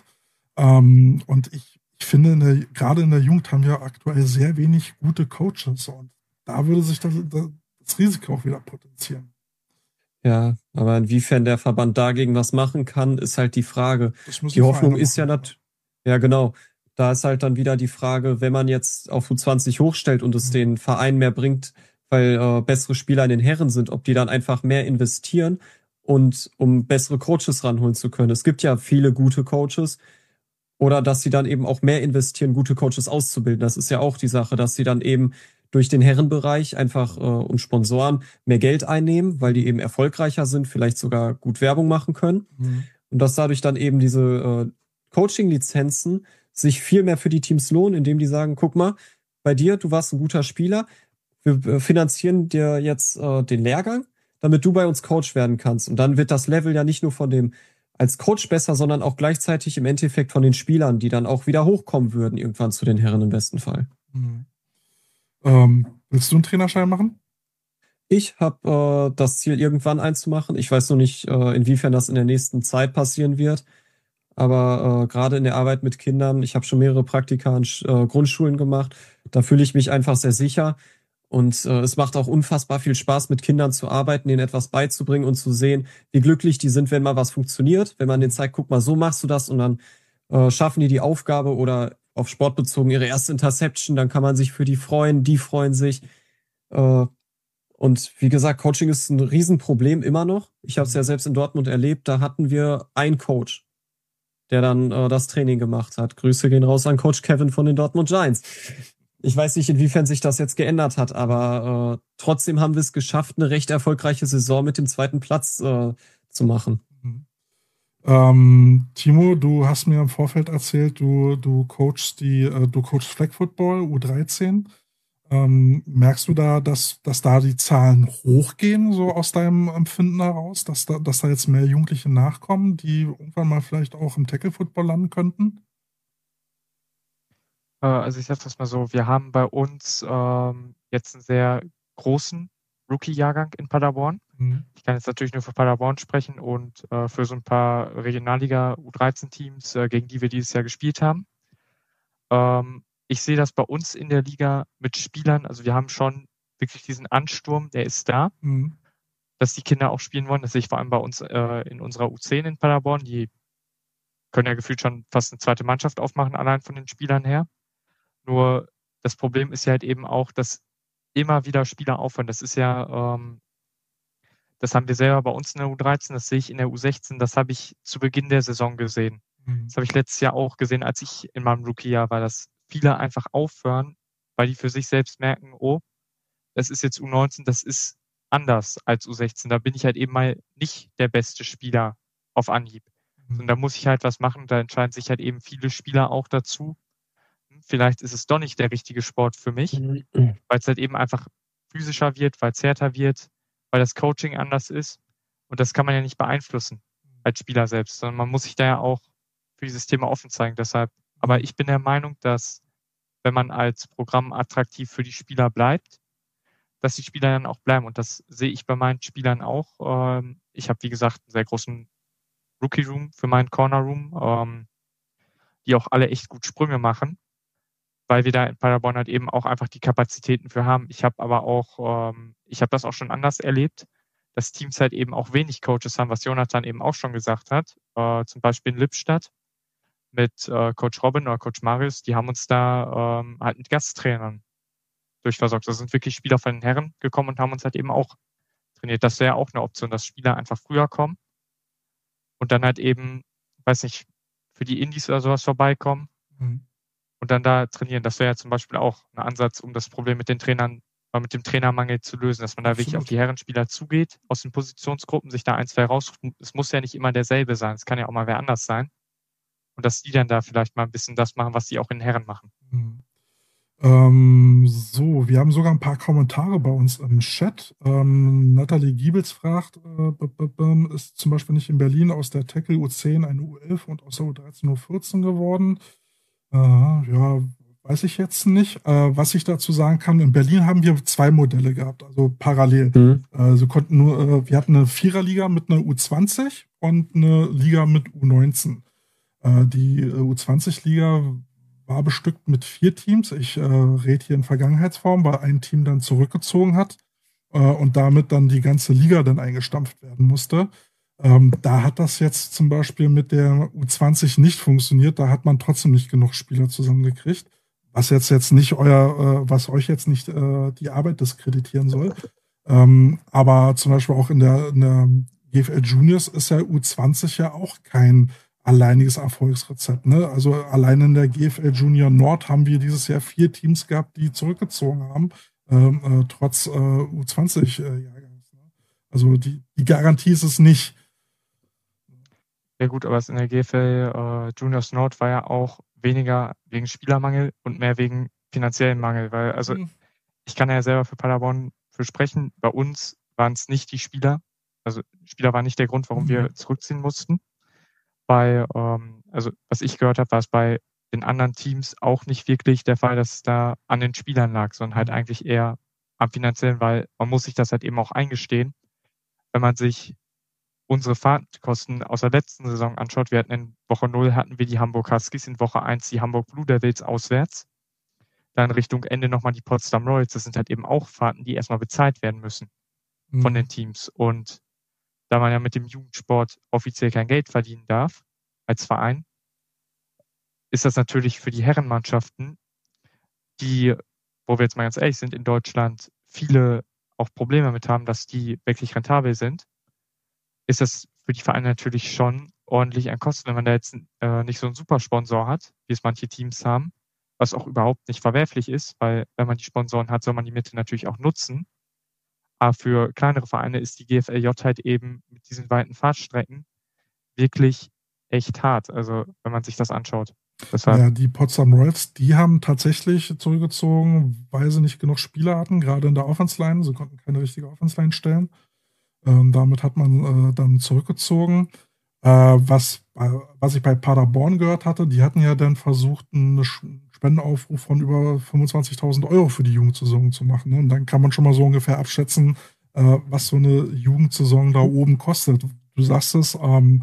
Und ich finde, gerade in der Jugend haben wir aktuell sehr wenig gute Coaches. Und da würde sich das Risiko auch wieder potenzieren. Ja, aber inwiefern der Verband dagegen was machen kann, ist halt die Frage. Die Hoffnung ist ja natürlich, ja genau, da ist halt dann wieder die Frage, wenn man jetzt auf U20 hochstellt und es den Verein mehr bringt, weil bessere Spieler in den Herren sind, ob die dann einfach mehr investieren und um bessere Coaches ranholen zu können. Es gibt ja viele gute Coaches oder dass sie dann eben auch mehr investieren, gute Coaches auszubilden. Das ist ja auch die Sache, dass sie dann eben durch den Herrenbereich einfach und Sponsoren mehr Geld einnehmen, weil die eben erfolgreicher sind, vielleicht sogar gut Werbung machen können. Und dass dadurch dann eben diese Coaching-Lizenzen sich viel mehr für die Teams lohnen, indem die sagen, guck mal, bei dir, du warst ein guter Spieler, wir finanzieren dir jetzt den Lehrgang, damit du bei uns Coach werden kannst. Und dann wird das Level ja nicht nur von dem als Coach besser, sondern auch gleichzeitig im Endeffekt von den Spielern, die dann auch wieder hochkommen würden, irgendwann zu den Herren im besten Fall. Willst du einen Trainerschein machen? Ich habe das Ziel, irgendwann einen zu machen. Ich weiß noch nicht, inwiefern das in der nächsten Zeit passieren wird. Aber gerade in der Arbeit mit Kindern, ich habe schon mehrere Praktika an Grundschulen gemacht, da fühle ich mich einfach sehr sicher. Und es macht auch unfassbar viel Spaß, mit Kindern zu arbeiten, denen etwas beizubringen und zu sehen, wie glücklich die sind, wenn mal was funktioniert. Wenn man denen zeigt, guck mal, so machst du das und dann schaffen die Aufgabe oder auf Sport bezogen ihre erste Interception, dann kann man sich für die freuen sich. Und wie gesagt, Coaching ist ein Riesenproblem immer noch. Ich habe es ja selbst in Dortmund erlebt, da hatten wir einen Coach, der dann das Training gemacht hat. Grüße gehen raus an Coach Kevin von den Dortmund Giants. Ich weiß nicht, inwiefern sich das jetzt geändert hat, aber trotzdem haben wir es geschafft, eine recht erfolgreiche Saison mit dem 2. Platz zu machen. Timo, du hast mir im Vorfeld erzählt, du coachst Flag Football U13. Merkst du da, dass da die Zahlen hochgehen, so aus deinem Empfinden heraus, dass da jetzt mehr Jugendliche nachkommen, die irgendwann mal vielleicht auch im Tackle Football landen könnten? Also ich sage das mal so, wir haben bei uns jetzt einen sehr großen Rookie-Jahrgang in Paderborn. Ich kann jetzt natürlich nur für Paderborn sprechen und für so ein paar Regionalliga U13-Teams, gegen die wir dieses Jahr gespielt haben. Ich sehe das bei uns in der Liga mit Spielern, also wir haben schon wirklich diesen Ansturm, der ist da, dass die Kinder auch spielen wollen. Das sehe ich vor allem bei uns in unserer U10 in Paderborn. Die können ja gefühlt schon fast eine zweite Mannschaft aufmachen, allein von den Spielern her. Nur das Problem ist ja halt eben auch, dass immer wieder Spieler aufhören. Das ist ja, das haben wir selber bei uns in der U13, das sehe ich in der U16, das habe ich zu Beginn der Saison gesehen. Das habe ich letztes Jahr auch gesehen, als ich in meinem Rookie-Jahr war, dass viele einfach aufhören, weil die für sich selbst merken, oh, das ist jetzt U19, das ist anders als U16. Da bin ich halt eben mal nicht der beste Spieler auf Anhieb. Und da muss ich halt was machen. Da entscheiden sich halt eben viele Spieler auch dazu. Vielleicht ist es doch nicht der richtige Sport für mich, weil es halt eben einfach physischer wird, weil es härter wird, weil das Coaching anders ist. Und das kann man ja nicht beeinflussen als Spieler selbst, sondern man muss sich da ja auch für dieses Thema offen zeigen. Deshalb, aber ich bin der Meinung, dass wenn man als Programm attraktiv für die Spieler bleibt, dass die Spieler dann auch bleiben. Und das sehe ich bei meinen Spielern auch. Ich habe, wie gesagt, einen sehr großen Rookie-Room für meinen Corner-Room, die auch alle echt gut Sprünge machen, weil wir da in Paderborn halt eben auch einfach die Kapazitäten für haben. Ich habe aber auch, ich habe das auch schon anders erlebt, dass Teams halt eben auch wenig Coaches haben, was Jonathan eben auch schon gesagt hat. Zum Beispiel in Lippstadt mit Coach Robin oder Coach Marius, die haben uns da halt mit Gasttrainern durchversorgt. Da sind wirklich Spieler von den Herren gekommen und haben uns halt eben auch trainiert. Das wäre auch eine Option, dass Spieler einfach früher kommen und dann halt eben, weiß nicht, für die Indies oder sowas vorbeikommen und dann da trainieren. Das wäre ja zum Beispiel auch ein Ansatz, um das Problem mit den Trainern, mit dem Trainermangel zu lösen, dass man da wirklich auf die Herrenspieler zugeht, aus den Positionsgruppen sich da 1, 2 raussucht. Es muss ja nicht immer derselbe sein, es kann ja auch mal wer anders sein. Und dass die dann da vielleicht mal ein bisschen das machen, was die auch in Herren machen. So, wir haben sogar ein paar Kommentare bei uns im Chat. Nathalie Giebels fragt, ist zum Beispiel nicht in Berlin aus der Tackle U10 eine U11 und aus der U13 U14 geworden? Ja, weiß ich jetzt nicht. Was ich dazu sagen kann, in Berlin haben wir 2 Modelle gehabt, also parallel. Wir hatten eine Viererliga mit einer U20 und eine Liga mit U19. Die U20-Liga war bestückt mit 4 Teams. Ich rede hier in Vergangenheitsform, weil ein Team dann zurückgezogen hat und damit dann die ganze Liga dann eingestampft werden musste. Da hat das jetzt zum Beispiel mit der U20 nicht funktioniert. Da hat man trotzdem nicht genug Spieler zusammengekriegt, was jetzt nicht was euch jetzt nicht die Arbeit diskreditieren soll. Aber zum Beispiel auch in der GFL Juniors ist ja U20 ja auch kein alleiniges Erfolgsrezept. Ne? Also allein in der GFL Junior Nord haben wir dieses Jahr 4 Teams gehabt, die zurückgezogen haben, trotz U20-Jahrgangs. Ne? Also die Garantie ist es nicht. Ja gut, aber in der GFL Juniors Nord war ja auch weniger wegen Spielermangel und mehr wegen finanziellen Mangel, weil also ich kann ja selber für Paderborn für sprechen, bei uns waren es nicht die Spieler, also Spieler waren nicht der Grund, warum wir zurückziehen mussten. Also was ich gehört habe, war es bei den anderen Teams auch nicht wirklich der Fall, dass es da an den Spielern lag, sondern halt eigentlich eher am finanziellen, weil man muss sich das halt eben auch eingestehen. Wenn man sich unsere Fahrtkosten aus der letzten Saison anschaut, wir hatten in Woche 0 hatten wir die Hamburg Huskies, in Woche 1 die Hamburg Blue Devils auswärts. dann Richtung Ende nochmal die Potsdam Royals. Das sind halt eben auch Fahrten, die erstmal bezahlt werden müssen von den Teams. Und da man ja mit dem Jugendsport offiziell kein Geld verdienen darf, als Verein, ist das natürlich für die Herrenmannschaften, die, wo wir jetzt mal ganz ehrlich sind, in Deutschland viele auch Probleme damit haben, dass die wirklich rentabel sind, ist das für die Vereine natürlich schon ordentlich an Kosten, wenn man da jetzt nicht so einen Supersponsor hat, wie es manche Teams haben, was auch überhaupt nicht verwerflich ist, weil wenn man die Sponsoren hat, soll man die Mitte natürlich auch nutzen. Aber für kleinere Vereine ist die GFLJ halt eben mit diesen weiten Fahrtstrecken wirklich echt hart, also wenn man sich das anschaut. Deshalb. Ja, die Potsdam Royals, die haben tatsächlich zurückgezogen, weil sie nicht genug Spieler hatten, gerade in der Offense-Line. Sie konnten keine richtige Offense-Line stellen. Damit hat man dann zurückgezogen. Was ich bei Paderborn gehört hatte, die hatten ja dann versucht, einen Spendenaufruf von über 25.000 Euro für die Jugendsaison zu machen. Ne? Und dann kann man schon mal so ungefähr abschätzen, was so eine Jugendsaison da oben kostet. Du sagst es,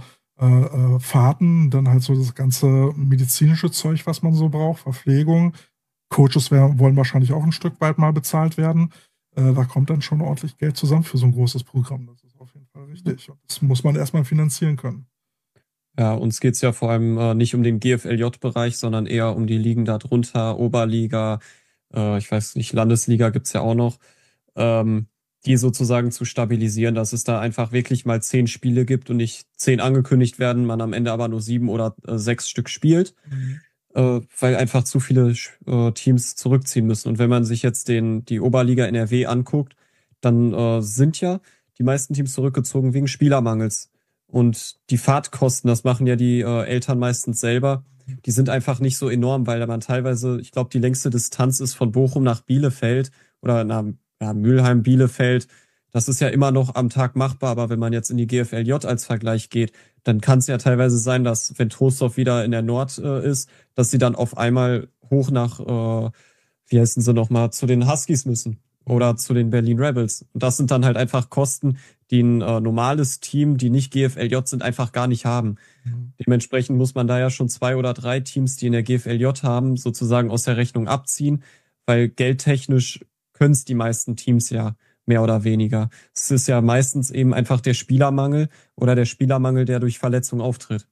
Fahrten, dann halt so das ganze medizinische Zeug, was man so braucht, Verpflegung. Coaches wollen wahrscheinlich auch ein Stück weit mal bezahlt werden. Da kommt dann schon ordentlich Geld zusammen für so ein großes Programm. Das ist auf jeden Fall richtig. Und das muss man erstmal finanzieren können. Ja, uns geht's ja vor allem nicht um den GFLJ-Bereich, sondern eher um die Ligen da drunter, Oberliga, ich weiß nicht, Landesliga gibt's ja auch noch, die sozusagen zu stabilisieren, dass es da einfach wirklich mal 10 Spiele gibt und nicht 10 angekündigt werden, man am Ende aber nur 7 oder 6 Stück spielt, weil einfach zu viele Teams zurückziehen müssen. Und wenn man sich jetzt die Oberliga NRW anguckt, dann sind ja die meisten Teams zurückgezogen wegen Spielermangels. Und die Fahrtkosten, das machen ja die Eltern meistens selber, die sind einfach nicht so enorm, weil man teilweise, ich glaube, die längste Distanz ist von Bochum nach Bielefeld oder Mülheim, Bielefeld. Das ist ja immer noch am Tag machbar, aber wenn man jetzt in die GFLJ als Vergleich geht, dann kann es ja teilweise sein, dass, wenn Troisdorf wieder in der Nord ist, dass sie dann auf einmal hoch nach, wie heißen sie nochmal, zu den Huskies müssen oder zu den Berlin Rebels. Und das sind dann halt einfach Kosten, die ein normales Team, die nicht GFLJ sind, einfach gar nicht haben. Dementsprechend muss man da ja schon 2 oder 3 Teams, die in der GFLJ haben, sozusagen aus der Rechnung abziehen, weil geldtechnisch können es die meisten Teams ja mehr oder weniger. Es ist ja meistens eben einfach der Spielermangel oder der Spielermangel, der durch Verletzung auftritt.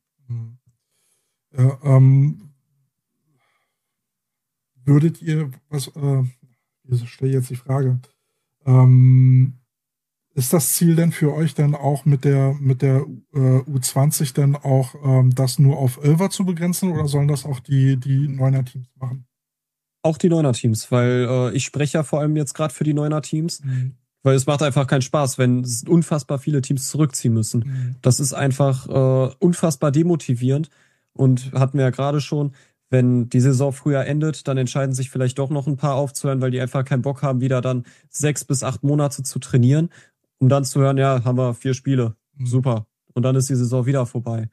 Ja, würdet ihr, ich stelle jetzt die Frage, ist das Ziel denn für euch dann auch mit der U20 dann auch das nur auf 11er zu begrenzen oder sollen das auch die 9er-Teams machen? Auch die 9er-Teams, weil ich spreche ja vor allem jetzt gerade für die 9er-Teams, weil es macht einfach keinen Spaß, wenn unfassbar viele Teams zurückziehen müssen. Das ist einfach unfassbar demotivierend und hatten wir ja gerade schon, wenn die Saison früher endet, dann entscheiden sich vielleicht doch noch ein paar aufzuhören, weil die einfach keinen Bock haben, wieder dann 6 bis 8 Monate zu trainieren, um dann zu hören, ja, haben wir 4 Spiele, super. Und dann ist die Saison wieder vorbei.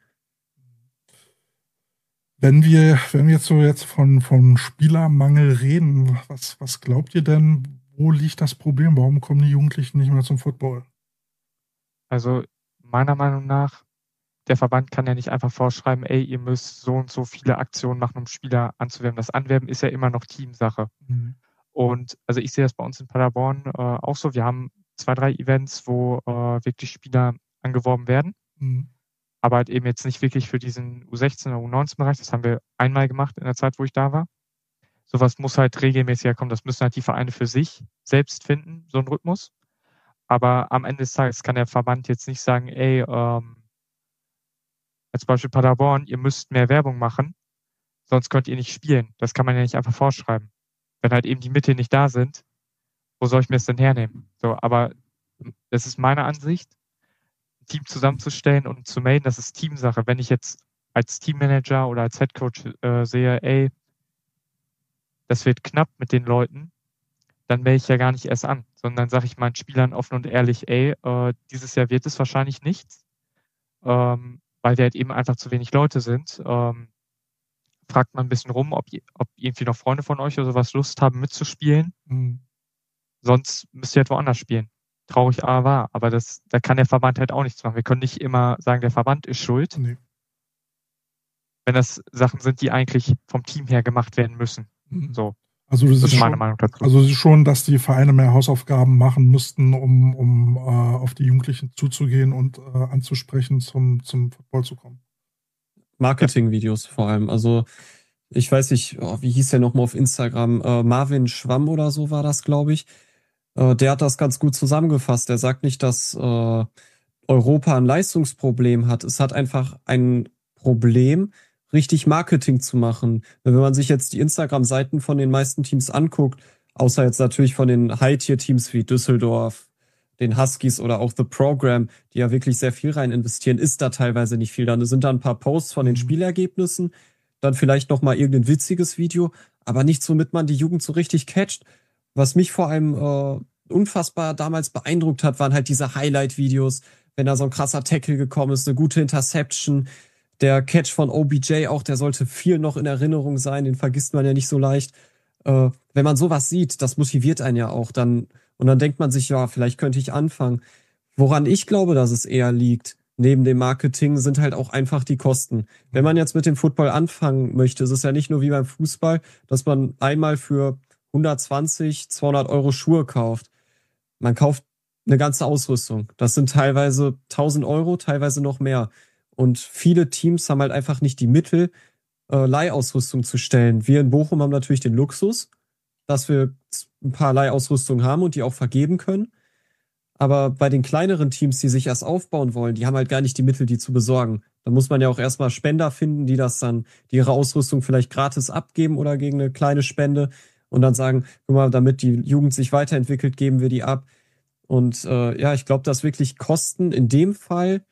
Wenn wir jetzt von Spielermangel reden, was glaubt ihr denn, wo liegt das Problem? Warum kommen die Jugendlichen nicht mehr zum Football? Also meiner Meinung nach, der Verband kann ja nicht einfach vorschreiben, ey, ihr müsst so und so viele Aktionen machen, um Spieler anzuwerben. Das Anwerben ist ja immer noch Teamsache. Und also ich sehe das bei uns in Paderborn auch so. Wir haben 2, 3 Events, wo wirklich Spieler angeworben werden. Aber halt eben jetzt nicht wirklich für diesen U16 oder U19-Bereich. Das haben wir einmal gemacht in der Zeit, wo ich da war. Sowas muss halt regelmäßiger kommen. Das müssen halt die Vereine für sich selbst finden, so ein Rhythmus. Aber am Ende des Tages kann der Verband jetzt nicht sagen, ey, als Beispiel Paderborn, ihr müsst mehr Werbung machen, sonst könnt ihr nicht spielen. Das kann man ja nicht einfach vorschreiben. Wenn halt eben die Mittel nicht da sind, wo soll ich mir das denn hernehmen? So, aber das ist meine Ansicht. Team zusammenzustellen und zu melden, das ist Teamsache. Wenn ich jetzt als Teammanager oder als Headcoach sehe, ey, das wird knapp mit den Leuten, dann melde ich ja gar nicht erst an, sondern sage ich meinen Spielern offen und ehrlich, ey, dieses Jahr wird es wahrscheinlich nichts, weil wir halt eben einfach zu wenig Leute sind. Fragt mal ein bisschen rum, ob irgendwie noch Freunde von euch oder sowas Lust haben mitzuspielen. Sonst müsst ihr halt woanders spielen. Traurig aber wahr, aber da kann der Verband halt auch nichts machen. Wir können nicht immer sagen, der Verband ist schuld, wenn das Sachen sind, die eigentlich vom Team her gemacht werden müssen. So. Also das ist meine Meinung dazu. Also schon, dass die Vereine mehr Hausaufgaben machen müssten, um auf die Jugendlichen zuzugehen und anzusprechen, zum Football zu kommen. Marketingvideos vor allem. Also ich weiß nicht, wie hieß der nochmal auf Instagram? Marvin Schwamm oder so war das, glaube ich. Der hat das ganz gut zusammengefasst. Der sagt nicht, dass Europa ein Leistungsproblem hat. Es hat einfach ein Problem, richtig Marketing zu machen. Wenn man sich jetzt die Instagram-Seiten von den meisten Teams anguckt, außer jetzt natürlich von den High-Tier-Teams wie Düsseldorf, den Huskies oder auch The Program, die ja wirklich sehr viel rein investieren, ist da teilweise nicht viel. Dann sind da ein paar Posts von den Spielergebnissen, dann vielleicht noch mal irgendein witziges Video, aber nichts, womit man die Jugend so richtig catcht. Was mich vor allem unfassbar damals beeindruckt hat, waren halt diese Highlight-Videos, wenn da so ein krasser Tackle gekommen ist, eine gute Interception, der Catch von OBJ auch, der sollte viel noch in Erinnerung sein, den vergisst man ja nicht so leicht. Wenn man sowas sieht, das motiviert einen ja auch dann. Und dann denkt man sich, ja, vielleicht könnte ich anfangen. Woran ich glaube, dass es eher liegt, neben dem Marketing, sind halt auch einfach die Kosten. Wenn man jetzt mit dem Football anfangen möchte, ist es ja nicht nur wie beim Fußball, dass man einmal für 120, 200 Euro Schuhe kauft. Man kauft eine ganze Ausrüstung. Das sind teilweise 1000 Euro, teilweise noch mehr. Und viele Teams haben halt einfach nicht die Mittel, Leihausrüstung zu stellen. Wir in Bochum haben natürlich den Luxus, dass wir ein paar Leihausrüstungen haben und die auch vergeben können. Aber bei den kleineren Teams, die sich erst aufbauen wollen, die haben halt gar nicht die Mittel, die zu besorgen. Da muss man ja auch erstmal Spender finden, die ihre Ausrüstung vielleicht gratis abgeben oder gegen eine kleine Spende und dann sagen, guck mal, damit die Jugend sich weiterentwickelt, geben wir die ab. Und ich glaube, dass wirklich Kosten in dem Fall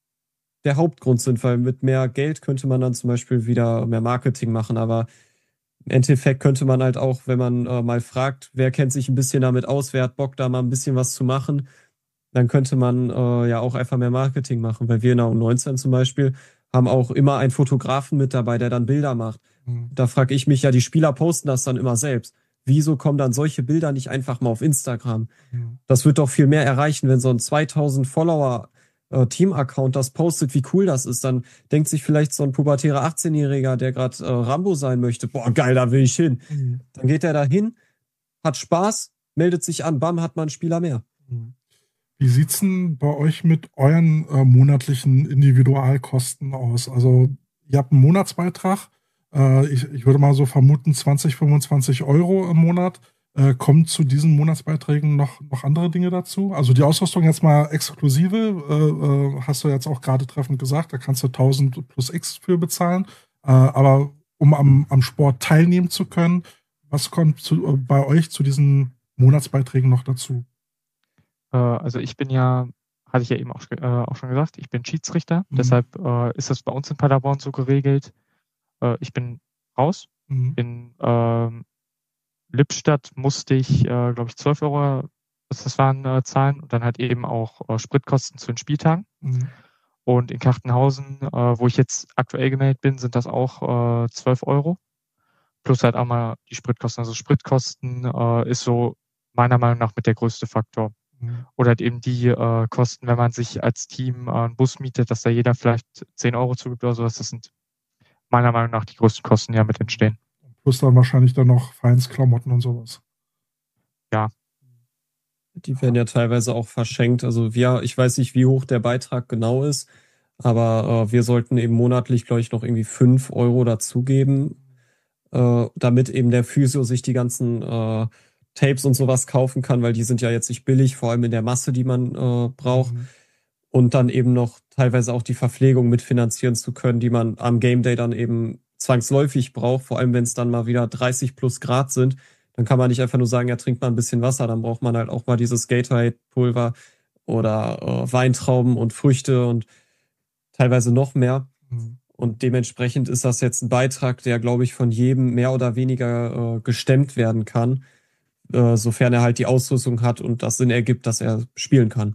der Hauptgrund sind, weil mit mehr Geld könnte man dann zum Beispiel wieder mehr Marketing machen, aber im Endeffekt könnte man halt auch, wenn man mal fragt, wer kennt sich ein bisschen damit aus, wer hat Bock, da mal ein bisschen was zu machen, dann könnte man auch einfach mehr Marketing machen, weil wir in der U19 zum Beispiel haben auch immer einen Fotografen mit dabei, der dann Bilder macht. Da frage ich mich ja, die Spieler posten das dann immer selbst. Wieso kommen dann solche Bilder nicht einfach mal auf Instagram? Das wird doch viel mehr erreichen, wenn so ein 2000 Follower Team-Account das postet, wie cool das ist, dann denkt sich vielleicht so ein pubertärer 18-Jähriger, der gerade Rambo sein möchte, boah, geil, da will ich hin. Dann geht er da hin, hat Spaß, meldet sich an, bam, hat man einen Spieler mehr. Wie sieht's denn bei euch mit euren monatlichen Individualkosten aus? Also ihr habt einen Monatsbeitrag, ich würde mal so vermuten 20, 25 Euro im Monat. Kommen zu diesen Monatsbeiträgen noch andere Dinge dazu? Also die Ausrüstung jetzt mal exklusive, hast du jetzt auch gerade treffend gesagt, da kannst du 1000 plus X für bezahlen. Aber um am Sport teilnehmen zu können, was kommt bei euch zu diesen Monatsbeiträgen noch dazu? Also ich bin ja, hatte ich ja eben auch schon gesagt, ich bin Schiedsrichter. Deshalb ist das bei uns in Paderborn so geregelt. Ich bin raus. In Lippstadt musste ich, glaube ich, 12 Euro, das waren, zahlen und dann halt eben auch Spritkosten zu den Spieltagen. Und in Kachtenhausen, wo ich jetzt aktuell gemeldet bin, sind das auch 12 Euro. Plus halt auch mal die Spritkosten. Also Spritkosten ist so meiner Meinung nach mit der größte Faktor. Oder halt eben die Kosten, wenn man sich als Team einen Bus mietet, dass da jeder vielleicht 10 Euro zugibt oder sowas. Das sind meiner Meinung nach die größten Kosten, die damit entstehen. Plus dann wahrscheinlich dann noch Vereinsklamotten und sowas. Ja. Die werden ja teilweise auch verschenkt. Also ich weiß nicht, wie hoch der Beitrag genau ist, aber wir sollten eben monatlich, glaube ich, noch irgendwie 5 Euro dazugeben, damit eben der Physio sich die ganzen Tapes und sowas kaufen kann, weil die sind ja jetzt nicht billig, vor allem in der Masse, die man braucht. Und dann eben noch teilweise auch die Verpflegung mitfinanzieren zu können, die man am Game Day dann eben zwangsläufig braucht, vor allem wenn es dann mal wieder 30 plus Grad sind, dann kann man nicht einfach nur sagen, ja, trinkt mal ein bisschen Wasser, dann braucht man halt auch mal dieses Gatorade-Pulver oder Weintrauben und Früchte und teilweise noch mehr. Und dementsprechend ist das jetzt ein Beitrag, der, glaube ich, von jedem mehr oder weniger gestemmt werden kann, sofern er halt die Ausrüstung hat und das Sinn ergibt, dass er spielen kann.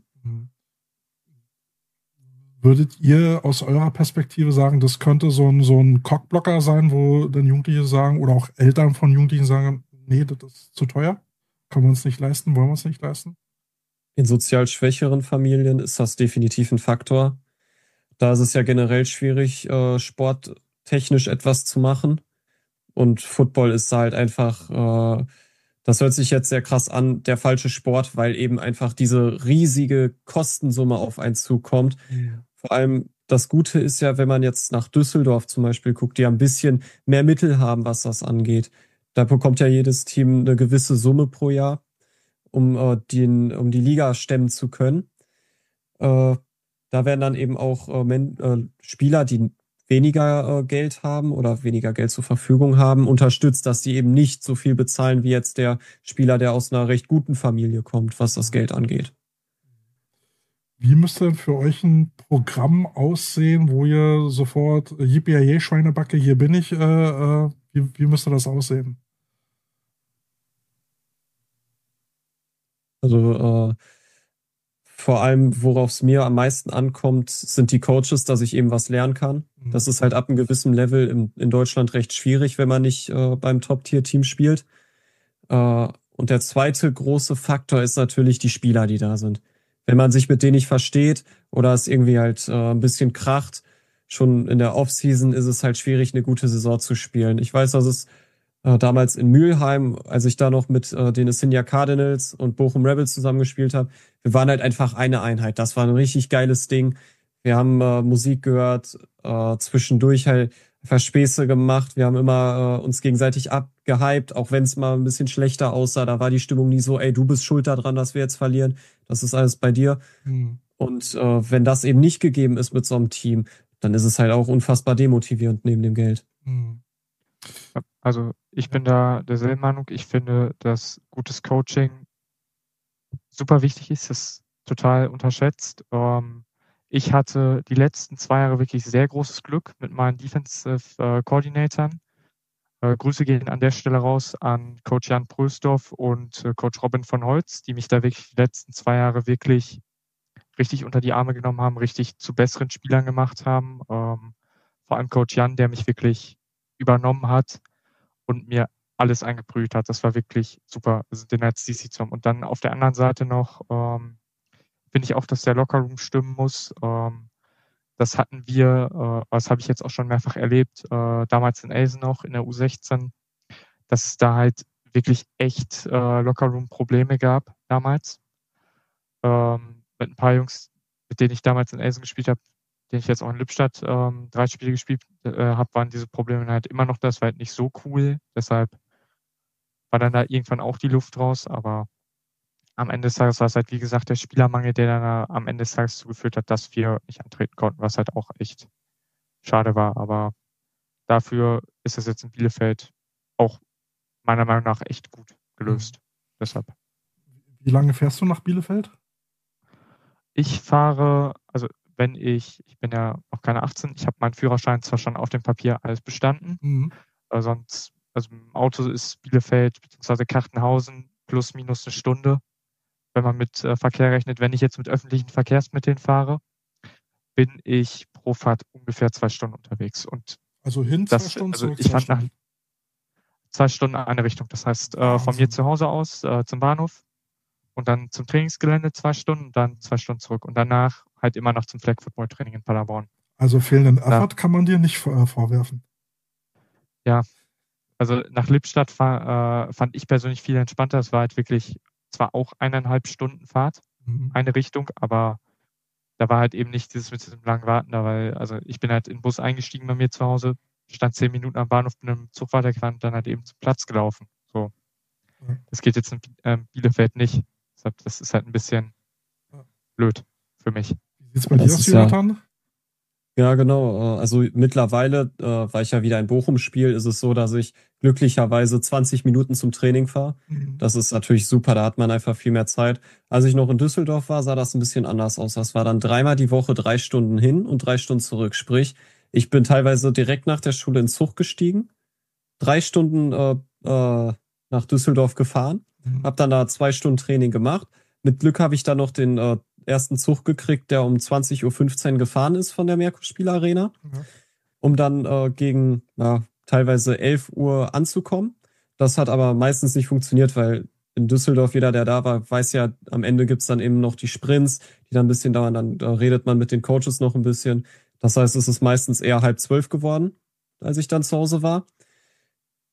Würdet ihr aus eurer Perspektive sagen, das könnte so ein Cockblocker sein, wo dann Jugendliche sagen oder auch Eltern von Jugendlichen sagen, nee, das ist zu teuer, können wir uns nicht leisten, wollen wir uns nicht leisten? In sozial schwächeren Familien ist das definitiv ein Faktor. Da ist es ja generell schwierig, sporttechnisch etwas zu machen. Und Football ist halt einfach, das hört sich jetzt sehr krass an, der falsche Sport, weil eben einfach diese riesige Kostensumme auf einen zukommt. Vor allem das Gute ist ja, wenn man jetzt nach Düsseldorf zum Beispiel guckt, die ein bisschen mehr Mittel haben, was das angeht. Da bekommt ja jedes Team eine gewisse Summe pro Jahr, um die Liga stemmen zu können. Da werden dann eben auch Spieler, die weniger Geld haben oder weniger Geld zur Verfügung haben, unterstützt, dass die eben nicht so viel bezahlen wie jetzt der Spieler, der aus einer recht guten Familie kommt, was das Geld angeht. Wie müsste denn für euch ein Programm aussehen, wo ihr sofort Yippie Schweinebacke, hier bin ich, wie müsste das aussehen? Also vor allem, worauf es mir am meisten ankommt, sind die Coaches, dass ich eben was lernen kann. Das ist halt ab einem gewissen Level in Deutschland recht schwierig, wenn man nicht beim Top-Tier-Team spielt. Und der zweite große Faktor ist natürlich die Spieler, die da sind. Wenn man sich mit denen nicht versteht oder es irgendwie halt ein bisschen kracht, schon in der Offseason ist es halt schwierig, eine gute Saison zu spielen. Ich weiß, dass es damals in Mülheim, als ich da noch mit den Assinia Cardinals und Bochum Rebels zusammengespielt habe, wir waren halt einfach eine Einheit. Das war ein richtig geiles Ding. Wir haben Musik gehört, zwischendurch halt einfach Späße gemacht. Wir haben immer uns gegenseitig abgehypt, auch wenn es mal ein bisschen schlechter aussah. Da war die Stimmung nie so, ey, du bist schuld daran, dass wir jetzt verlieren. Das ist alles bei dir. Und wenn das eben nicht gegeben ist mit so einem Team, dann ist es halt auch unfassbar demotivierend neben dem Geld. Also ich bin da derselben Meinung. Ich finde, dass gutes Coaching super wichtig ist. Das ist total unterschätzt. Ich hatte die letzten 2 Jahre wirklich sehr großes Glück mit meinen Defensive Coordinatoren. Grüße gehen an der Stelle raus an Coach Jan Prösdorf und Coach Robin von Holz, die mich da wirklich die letzten 2 Jahre wirklich richtig unter die Arme genommen haben, richtig zu besseren Spielern gemacht haben. Vor allem Coach Jan, der mich wirklich übernommen hat und mir alles eingeprüft hat. Das war wirklich super, also den als DC zu haben. Und dann auf der anderen Seite noch finde ich auch, dass der Lockerroom stimmen muss. Das hatten wir, das habe ich jetzt auch schon mehrfach erlebt, damals in Elsen noch, in der U16, dass es da halt wirklich echt Lockerroom-Probleme gab damals. Mit ein paar Jungs, mit denen ich damals in Elsen gespielt habe, den ich jetzt auch in Lippstadt 3 Spiele gespielt habe, waren diese Probleme halt immer noch da. Das war halt nicht so cool. Deshalb war dann da irgendwann auch die Luft raus. Aber am Ende des Tages war es halt, wie gesagt, der Spielermangel, der dann am Ende des Tages dazu geführt hat, dass wir nicht antreten konnten, was halt auch echt schade war. Aber dafür ist es jetzt in Bielefeld auch meiner Meinung nach echt gut gelöst. Deshalb. Wie lange fährst du nach Bielefeld? Ich fahre, also ich bin ja noch keine 18, ich habe meinen Führerschein zwar schon auf dem Papier alles bestanden, sonst, also im Auto ist Bielefeld bzw. Kartenhausen plus minus 1 Stunde, wenn man mit Verkehr rechnet. Wenn ich jetzt mit öffentlichen Verkehrsmitteln fahre, bin ich pro Fahrt ungefähr 2 Stunden unterwegs. Und also hin 2 Stunden, also zurück ich fand nach 2 Stunden eine Richtung. Das heißt, von mir zu Hause aus zum Bahnhof und dann zum Trainingsgelände 2 Stunden, dann 2 Stunden zurück und danach halt immer noch zum Flag Football Training in Paderborn. Also fehlenden Effort kann man dir nicht vorwerfen. Ja, also nach Lippstadt fand ich persönlich viel entspannter. Es war halt wirklich zwar auch 1,5 Stunden Fahrt, eine Richtung, aber da war halt eben nicht dieses mit diesem langen Warten da, weil, also ich bin halt in den Bus eingestiegen bei mir zu Hause, stand 10 Minuten am Bahnhof, bin im Zug weitergefahren und dann halt eben zum Platz gelaufen. So. Das geht jetzt in Bielefeld nicht. Deshalb, das ist halt ein bisschen blöd für mich. Wie sieht's bei dir aus, Jonathan? Ja, genau. Also mittlerweile, weil ich ja wieder in Bochum spiele, ist es so, dass ich glücklicherweise 20 Minuten zum Training fahre. Das ist natürlich super, da hat man einfach viel mehr Zeit. Als ich noch in Düsseldorf war, sah das ein bisschen anders aus. Das war dann 3-mal die Woche 3 Stunden hin und 3 Stunden zurück. Sprich, ich bin teilweise direkt nach der Schule in den Zug gestiegen, 3 Stunden nach Düsseldorf gefahren, habe dann da 2 Stunden Training gemacht. Mit Glück habe ich dann noch den ersten Zug gekriegt, der um 20.15 Uhr gefahren ist von der Merkur-Spielarena, um dann gegen teilweise 11 Uhr anzukommen. Das hat aber meistens nicht funktioniert, weil in Düsseldorf jeder, der da war, weiß ja, am Ende gibt's dann eben noch die Sprints, die dann ein bisschen dauern, dann redet man mit den Coaches noch ein bisschen. Das heißt, es ist meistens eher 11:30 geworden, als ich dann zu Hause war.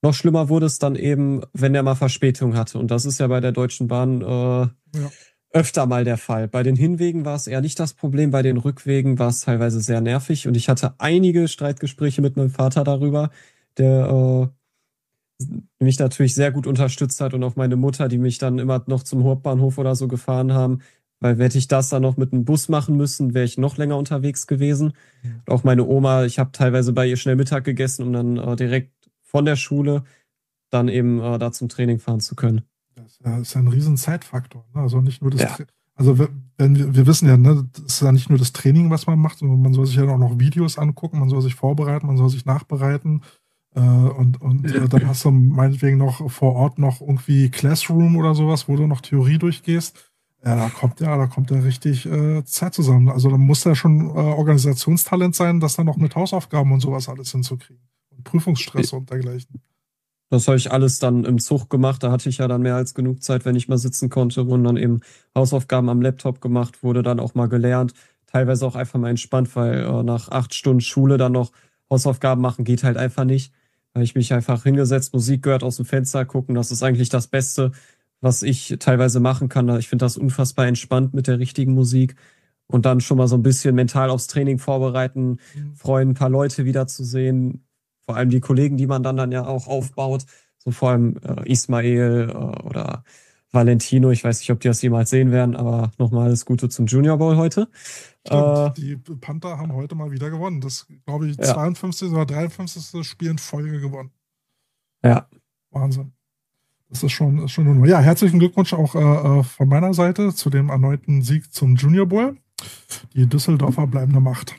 Noch schlimmer wurde es dann eben, wenn er mal Verspätung hatte. Und das ist ja bei der Deutschen Bahn öfter mal der Fall. Bei den Hinwegen war es eher nicht das Problem, bei den Rückwegen war es teilweise sehr nervig. Und ich hatte einige Streitgespräche mit meinem Vater darüber, der mich natürlich sehr gut unterstützt hat und auch meine Mutter, die mich dann immer noch zum Hauptbahnhof oder so gefahren haben. Weil hätte ich das dann noch mit einem Bus machen müssen, wäre ich noch länger unterwegs gewesen. Und auch meine Oma, ich habe teilweise bei ihr schnell Mittag gegessen, um dann direkt von der Schule dann eben da zum Training fahren zu können. Das ist ja ein riesen Zeitfaktor. Ne? Also nicht nur das, also wenn wir wissen ja, ne, das ist ja nicht nur das Training, was man macht, sondern man soll sich ja auch noch Videos angucken, man soll sich vorbereiten, man soll sich nachbereiten. Und dann hast du meinetwegen noch vor Ort noch irgendwie Classroom oder sowas, wo du noch Theorie durchgehst. Da kommt ja richtig Zeit zusammen. Also da muss ja schon Organisationstalent sein, das dann noch mit Hausaufgaben und sowas alles hinzukriegen. Und Prüfungsstress und dergleichen. Das habe ich alles dann im Zug gemacht. Da hatte ich ja dann mehr als genug Zeit, wenn ich mal sitzen konnte. Und dann eben Hausaufgaben am Laptop gemacht, wurde dann auch mal gelernt. Teilweise auch einfach mal entspannt, weil nach 8 Stunden Schule dann noch Hausaufgaben machen geht halt einfach nicht. Da habe ich mich einfach hingesetzt, Musik gehört, aus dem Fenster gucken. Das ist eigentlich das Beste, was ich teilweise machen kann. Ich finde das unfassbar entspannt mit der richtigen Musik. Und dann schon mal so ein bisschen mental aufs Training vorbereiten, freuen, ein paar Leute wiederzusehen. Vor allem die Kollegen, die man dann ja auch aufbaut. So vor allem Ismail oder Valentino. Ich weiß nicht, ob die das jemals sehen werden, aber nochmal alles Gute zum Junior Bowl heute. Stimmt, die Panther haben heute mal wieder gewonnen. Das, glaube ich, 52. oder 53. Spiel in Folge gewonnen. Ja. Wahnsinn. Das ist schon ja, herzlichen Glückwunsch auch von meiner Seite zu dem erneuten Sieg zum Junior Bowl. Die Düsseldorfer bleiben eine Macht.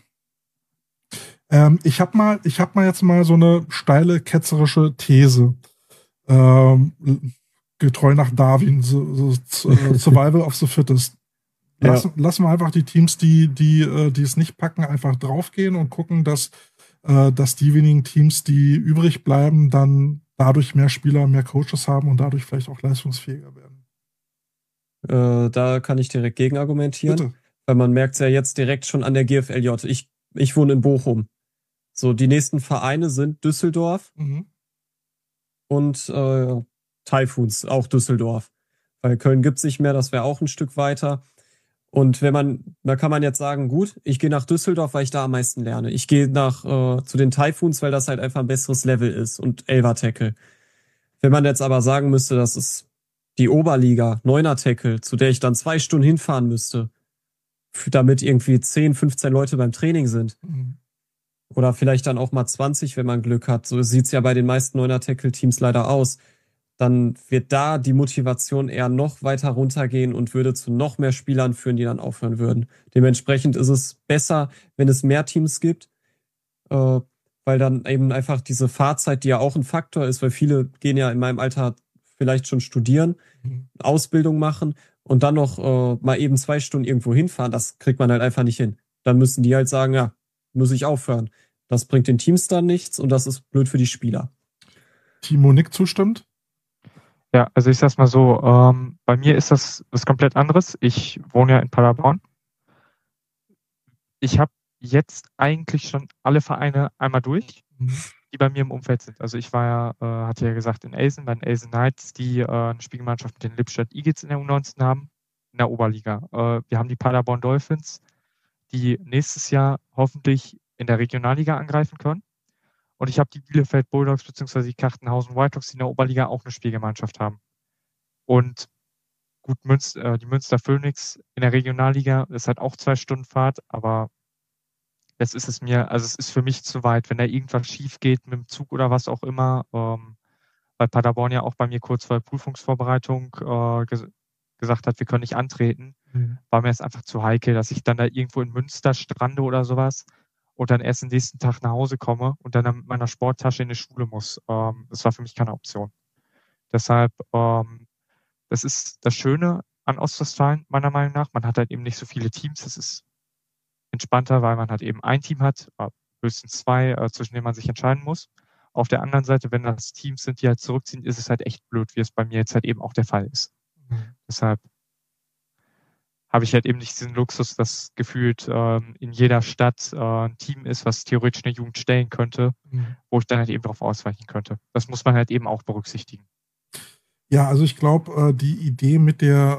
Ich hab mal jetzt mal so eine steile, ketzerische These. Getreu nach Darwin, Survival of the Fittest. Lassen wir einfach die Teams, die es nicht packen, einfach draufgehen und gucken, dass die wenigen Teams, die übrig bleiben, dann dadurch mehr Spieler, mehr Coaches haben und dadurch vielleicht auch leistungsfähiger werden. Da kann ich direkt gegenargumentieren. Bitte. Weil man merkt es ja jetzt direkt schon an der GFLJ. Ich wohne in Bochum. So, die nächsten Vereine sind Düsseldorf und Typhoons, auch Düsseldorf. Weil Köln gibt's nicht mehr, das wäre auch ein Stück weiter. Und da kann man jetzt sagen, gut, ich gehe nach Düsseldorf, weil ich da am meisten lerne. Ich gehe zu den Typhoons, weil das halt einfach ein besseres Level ist und 11er Tackle. Wenn man jetzt aber sagen müsste, das ist die Oberliga, 9er Tackle, zu der ich dann 2 Stunden hinfahren müsste, damit irgendwie 10, 15 Leute beim Training sind. Oder vielleicht dann auch mal 20, wenn man Glück hat. So sieht's ja bei den meisten 9er Tackle-Teams leider aus. Dann wird da die Motivation eher noch weiter runtergehen und würde zu noch mehr Spielern führen, die dann aufhören würden. Dementsprechend ist es besser, wenn es mehr Teams gibt, weil dann eben einfach diese Fahrzeit, die ja auch ein Faktor ist, weil viele gehen ja in meinem Alter vielleicht schon studieren, Ausbildung machen und dann noch mal eben 2 Stunden irgendwo hinfahren. Das kriegt man halt einfach nicht hin. Dann müssen die halt sagen, ja, muss ich aufhören. Das bringt den Teams dann nichts und das ist blöd für die Spieler. Timo Nick zustimmt? Ja, also ich sag's mal so, bei mir ist das was komplett anderes. Ich wohne ja in Paderborn. Ich habe jetzt eigentlich schon alle Vereine einmal durch, die bei mir im Umfeld sind. Also ich war ja, hatte ja gesagt, in Elsen, bei den Elsen Knights, die eine Spielgemeinschaft mit den Lippstadt Eagles in der U19 haben, in der Oberliga. Wir haben die Paderborn Dolphins, die nächstes Jahr hoffentlich in der Regionalliga angreifen können. Und ich habe die Bielefeld Bulldogs bzw. die Kartenhausen Whitehawks, die in der Oberliga auch eine Spielgemeinschaft haben. Und gut, die Münster Phoenix in der Regionalliga ist halt auch 2 Stunden Fahrt, aber es ist für mich zu weit, wenn da irgendwas schief geht mit dem Zug oder was auch immer, weil Paderborn ja auch bei mir kurz vor der Prüfungsvorbereitung gesagt hat, wir können nicht antreten, war mir das einfach zu heikel, dass ich dann da irgendwo in Münster strande oder sowas und dann erst den nächsten Tag nach Hause komme und dann mit meiner Sporttasche in die Schule muss. Das war für mich keine Option. Deshalb, das ist das Schöne an Ostwestfalen, meiner Meinung nach. Man hat halt eben nicht so viele Teams. Es ist entspannter, weil man halt eben ein Team hat, höchstens 2, zwischen denen man sich entscheiden muss. Auf der anderen Seite, wenn das Teams sind, die halt zurückziehen, ist es halt echt blöd, wie es bei mir jetzt halt eben auch der Fall ist. Deshalb habe ich halt eben nicht diesen Luxus, dass gefühlt in jeder Stadt ein Team ist, was theoretisch eine Jugend stellen könnte, wo ich dann halt eben darauf ausweichen könnte. Das muss man halt eben auch berücksichtigen. Ja, also ich glaube, die Idee mit der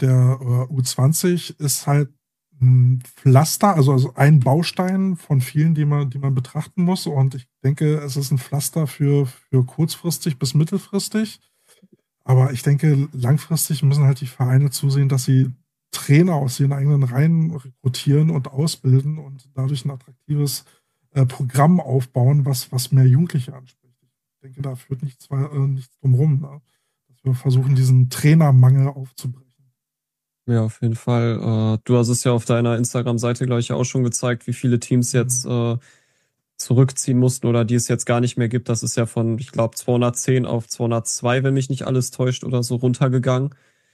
U20 ist halt ein Pflaster, also ein Baustein von vielen, die man betrachten muss. Und ich denke, es ist ein Pflaster für kurzfristig bis mittelfristig. Aber ich denke, langfristig müssen halt die Vereine zusehen, dass sie Trainer aus ihren eigenen Reihen rekrutieren und ausbilden und dadurch ein attraktives Programm aufbauen, was mehr Jugendliche anspricht. Ich denke, da führt nichts drum rum, ne? Dass wir versuchen, diesen Trainermangel aufzubrechen. Ja, auf jeden Fall. Du hast es ja auf deiner Instagram-Seite, glaube ich, auch schon gezeigt, wie viele Teams jetzt zurückziehen mussten oder die es jetzt gar nicht mehr gibt. Das ist ja von, ich glaube, 210 auf 202, wenn mich nicht alles täuscht, oder so runtergegangen.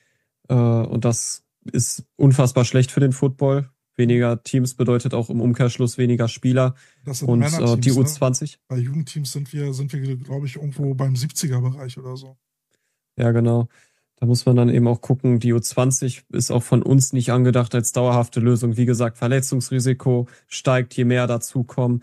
Und das ist unfassbar schlecht für den Football. Weniger Teams bedeutet auch im Umkehrschluss weniger Spieler. Das sind und Männerteams, die U20. Ne? Bei Jugendteams sind wir, glaube ich, irgendwo beim 70er-Bereich oder so. Ja, genau. Da muss man dann eben auch gucken, die U20 ist auch von uns nicht angedacht als dauerhafte Lösung. Wie gesagt, Verletzungsrisiko steigt, je mehr dazukommen.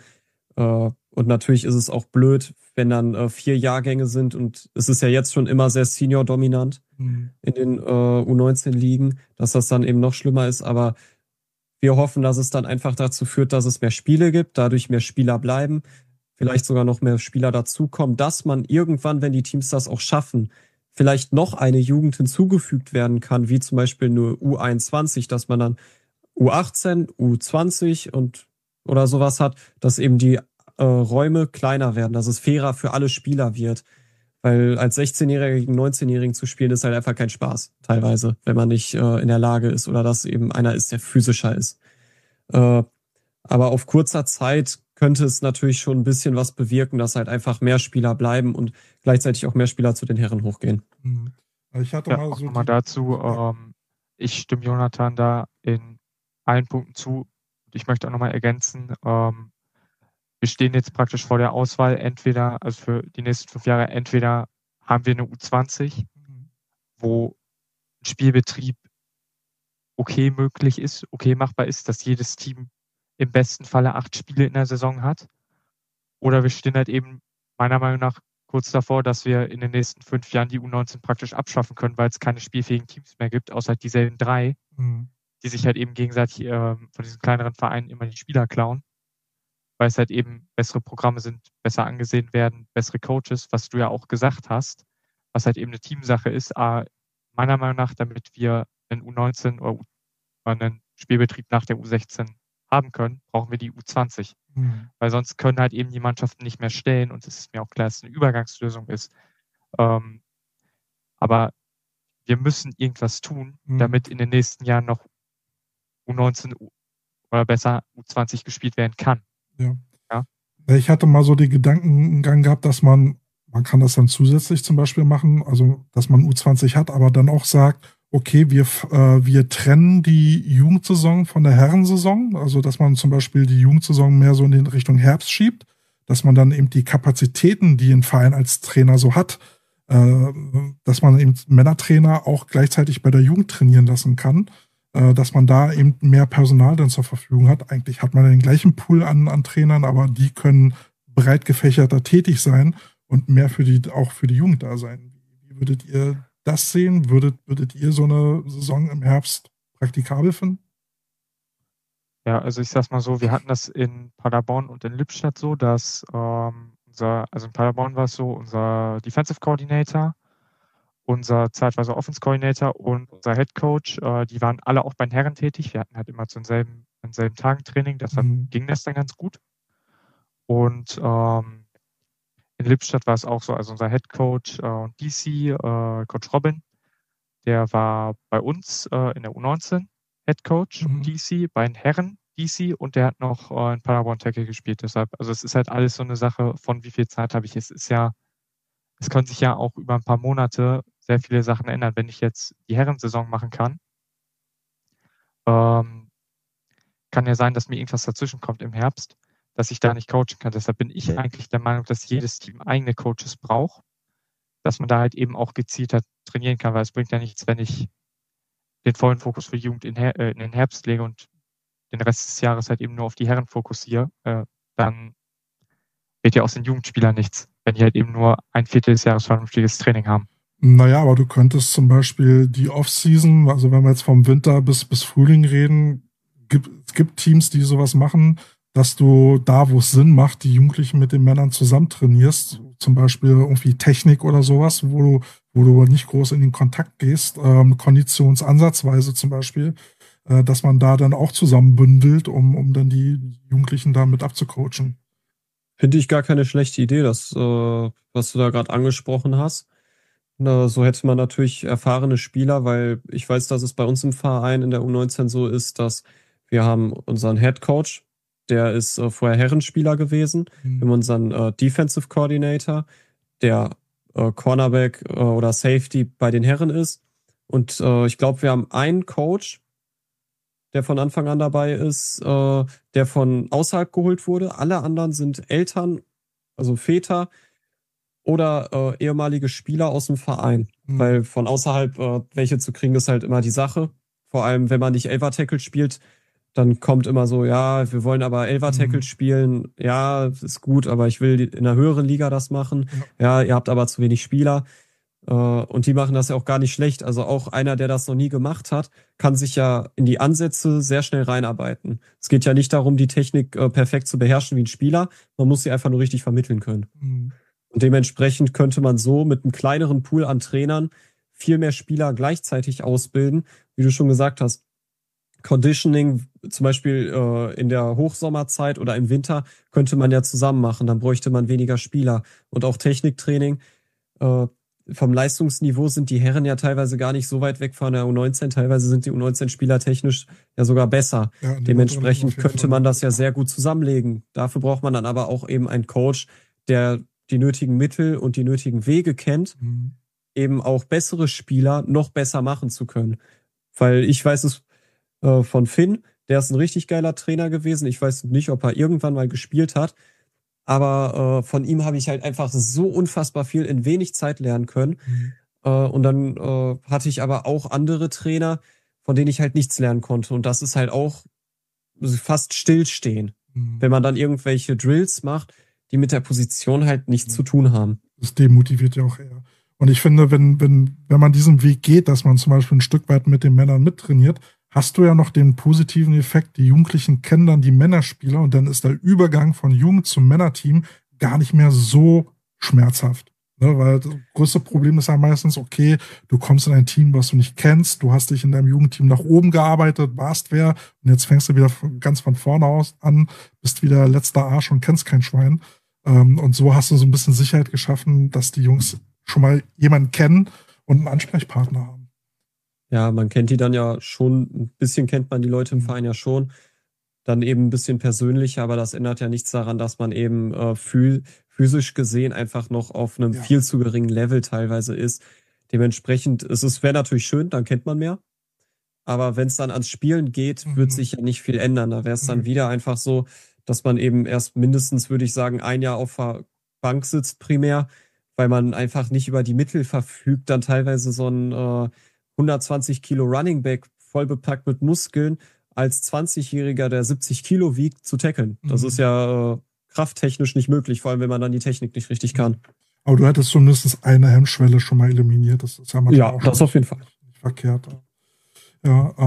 Und natürlich ist es auch blöd, wenn dann 4 Jahrgänge sind, und es ist ja jetzt schon immer sehr senior-dominant in den U19-Ligen, dass das dann eben noch schlimmer ist. Aber wir hoffen, dass es dann einfach dazu führt, dass es mehr Spiele gibt, dadurch mehr Spieler bleiben, vielleicht sogar noch mehr Spieler dazukommen, dass man irgendwann, wenn die Teams das auch schaffen, vielleicht noch eine Jugend hinzugefügt werden kann, wie zum Beispiel nur U21, dass man dann U18, U20 oder sowas hat, dass eben die Räume kleiner werden, dass es fairer für alle Spieler wird. Weil als 16-Jähriger gegen 19-Jährigen zu spielen, ist halt einfach kein Spaß, teilweise, wenn man nicht in der Lage ist oder dass eben einer ist, der physischer ist. Aber auf kurzer Zeit könnte es natürlich schon ein bisschen was bewirken, dass halt einfach mehr Spieler bleiben und gleichzeitig auch mehr Spieler zu den Herren hochgehen. Ich hatte mal so mal dazu, ich stimme Jonathan da in allen Punkten zu. Ich möchte auch nochmal ergänzen, wir stehen jetzt praktisch vor der Auswahl, entweder, also für die nächsten 5 Jahre, entweder haben wir eine U20, wo ein Spielbetrieb okay möglich ist, okay machbar ist, dass jedes Team im besten Falle 8 Spiele in der Saison hat. Oder wir stehen halt eben meiner Meinung nach kurz davor, dass wir in den nächsten 5 Jahren die U19 praktisch abschaffen können, weil es keine spielfähigen Teams mehr gibt, außer dieselben 3, die sich halt eben gegenseitig von diesen kleineren Vereinen immer die Spieler klauen, weil es halt eben bessere Programme sind, besser angesehen werden, bessere Coaches, was du ja auch gesagt hast, was halt eben eine Teamsache ist. Meiner Meinung nach, damit wir einen U19 oder einen Spielbetrieb nach der U16 haben können, brauchen wir die U20. Weil sonst können halt eben die Mannschaften nicht mehr stellen, und es ist mir auch klar, dass es eine Übergangslösung ist. Aber wir müssen irgendwas tun, damit in den nächsten Jahren noch U19 oder besser U20 gespielt werden kann. Ja. Ich hatte mal so den Gedankengang gehabt, dass man kann das dann zusätzlich zum Beispiel machen, also dass man U20 hat, aber dann auch sagt, okay, wir trennen die Jugendsaison von der Herrensaison, also dass man zum Beispiel die Jugendsaison mehr so in Richtung Herbst schiebt, dass man dann eben die Kapazitäten, die ein Verein als Trainer so hat, dass man eben Männertrainer auch gleichzeitig bei der Jugend trainieren lassen kann, dass man da eben mehr Personal dann zur Verfügung hat. Eigentlich hat man den gleichen Pool an Trainern, aber die können breit gefächerter tätig sein und mehr auch für die Jugend da sein. Wie würdet ihr das sehen? Würdet ihr so eine Saison im Herbst praktikabel finden? Ja, also ich sag's mal so, wir hatten das in Paderborn und in Lippstadt so, dass in Paderborn war es so, unser Defensive Coordinator, unser zeitweise Offense Coordinator und unser Head Coach, die waren alle auch bei den Herren tätig. Wir hatten halt immer zu denselben Tagen Training, deshalb ging das dann ganz gut. Und in Lippstadt war es auch so, also unser Head Coach und DC, Coach Robin, der war bei uns in der U19 Head Coach und DC, bei den Herren DC, und der hat noch in Paderborn Tackle gespielt. Deshalb, also es ist halt alles so eine Sache von wie viel Zeit habe ich. Es können sich ja auch über ein paar Monate sehr viele Sachen ändern. Wenn ich jetzt die Herrensaison machen kann, kann ja sein, dass mir irgendwas dazwischen kommt im Herbst, dass ich da nicht coachen kann. Deshalb bin ich eigentlich der Meinung, dass jedes Team eigene Coaches braucht, dass man da halt eben auch gezielter trainieren kann, weil es bringt ja nichts, wenn ich den vollen Fokus für Jugend in den Herbst lege und den Rest des Jahres halt eben nur auf die Herren fokussiere, dann wird ja aus den Jugendspielern nichts, wenn die halt eben nur ein Viertel des Jahres vernünftiges Training haben. Naja, aber du könntest zum Beispiel die Off-Season, also wenn wir jetzt vom Winter bis Frühling reden, es gibt Teams, die sowas machen, dass du da, wo es Sinn macht, die Jugendlichen mit den Männern zusammen trainierst, zum Beispiel irgendwie Technik oder sowas, wo du nicht groß in den Kontakt gehst, Konditionsansatzweise zum Beispiel, dass man da dann auch zusammenbündelt, um dann die Jugendlichen da mit abzucoachen. Finde ich gar keine schlechte Idee, das, was du da gerade angesprochen hast. So hätte man natürlich erfahrene Spieler, weil ich weiß, dass es bei uns im Verein in der U19 so ist, dass wir haben unseren Head Coach, der ist vorher Herrenspieler gewesen. Wir haben unseren Defensive Coordinator, der Cornerback oder Safety bei den Herren ist. Und ich glaube, wir haben einen Coach, der von Anfang an dabei ist, der von außerhalb geholt wurde. Alle anderen sind Eltern, also Väter oder ehemalige Spieler aus dem Verein. Weil von außerhalb welche zu kriegen, ist halt immer die Sache. Vor allem, wenn man nicht Elfer-Tackle spielt, dann kommt immer so, ja, wir wollen aber Elfer-Tackle spielen. Ja, ist gut, aber ich will in einer höheren Liga das machen. Ja, ihr habt aber zu wenig Spieler. Und die machen das ja auch gar nicht schlecht. Also auch einer, der das noch nie gemacht hat, kann sich ja in die Ansätze sehr schnell reinarbeiten. Es geht ja nicht darum, die Technik perfekt zu beherrschen wie ein Spieler. Man muss sie einfach nur richtig vermitteln können. Und dementsprechend könnte man so mit einem kleineren Pool an Trainern viel mehr Spieler gleichzeitig ausbilden. Wie du schon gesagt hast, Conditioning, zum Beispiel in der Hochsommerzeit oder im Winter, könnte man ja zusammen machen. Dann bräuchte man weniger Spieler. Und auch Techniktraining. Vom Leistungsniveau sind die Herren ja teilweise gar nicht so weit weg von der U19. Teilweise sind die U19-Spieler technisch ja sogar besser. Ja, dementsprechend könnte man das ja sehr gut zusammenlegen. Dafür braucht man dann aber auch eben einen Coach, der die nötigen Mittel und die nötigen Wege kennt, eben auch bessere Spieler noch besser machen zu können. Weil ich weiß es von Finn, der ist ein richtig geiler Trainer gewesen. Ich weiß nicht, ob er irgendwann mal gespielt hat, aber von ihm habe ich halt einfach so unfassbar viel in wenig Zeit lernen können. Und dann hatte ich aber auch andere Trainer, von denen ich halt nichts lernen konnte. Und das ist halt auch fast stillstehen, wenn man dann irgendwelche Drills macht, die mit der Position halt nichts zu tun haben. Das demotiviert ja auch eher. Und ich finde, wenn man diesen Weg geht, dass man zum Beispiel ein Stück weit mit den Männern mittrainiert, hast du ja noch den positiven Effekt, die Jugendlichen kennen dann die Männerspieler und dann ist der Übergang von Jugend zum Männerteam gar nicht mehr so schmerzhaft. Ne? Weil das größte Problem ist ja meistens, okay, du kommst in ein Team, was du nicht kennst, du hast dich in deinem Jugendteam nach oben gearbeitet, warst wer und jetzt fängst du wieder ganz von vorne aus an, bist wieder letzter Arsch und kennst kein Schwein. Und so hast du so ein bisschen Sicherheit geschaffen, dass die Jungs schon mal jemanden kennen und einen Ansprechpartner haben. Ja, man kennt die dann ja schon, ein bisschen kennt man die Leute im Verein ja schon, dann eben ein bisschen persönlicher, aber das ändert ja nichts daran, dass man eben physisch gesehen einfach noch auf einem viel zu geringen Level teilweise ist. Dementsprechend wäre natürlich schön, dann kennt man mehr. Aber wenn es dann ans Spielen geht, wird sich ja nicht viel ändern. Da wäre es dann wieder einfach so, dass man eben erst mindestens, würde ich sagen, ein Jahr auf der Bank sitzt primär, weil man einfach nicht über die Mittel verfügt, dann teilweise so ein 120 Kilo Running Back voll bepackt mit Muskeln als 20-Jähriger, der 70 Kilo wiegt, zu tackeln. Das ist ja krafttechnisch nicht möglich, vor allem wenn man dann die Technik nicht richtig kann. Aber du hättest zumindest eine Hemmschwelle schon mal eliminiert. Das ist ja manchmal auch das auf jeden Fall nicht verkehrt. Ja,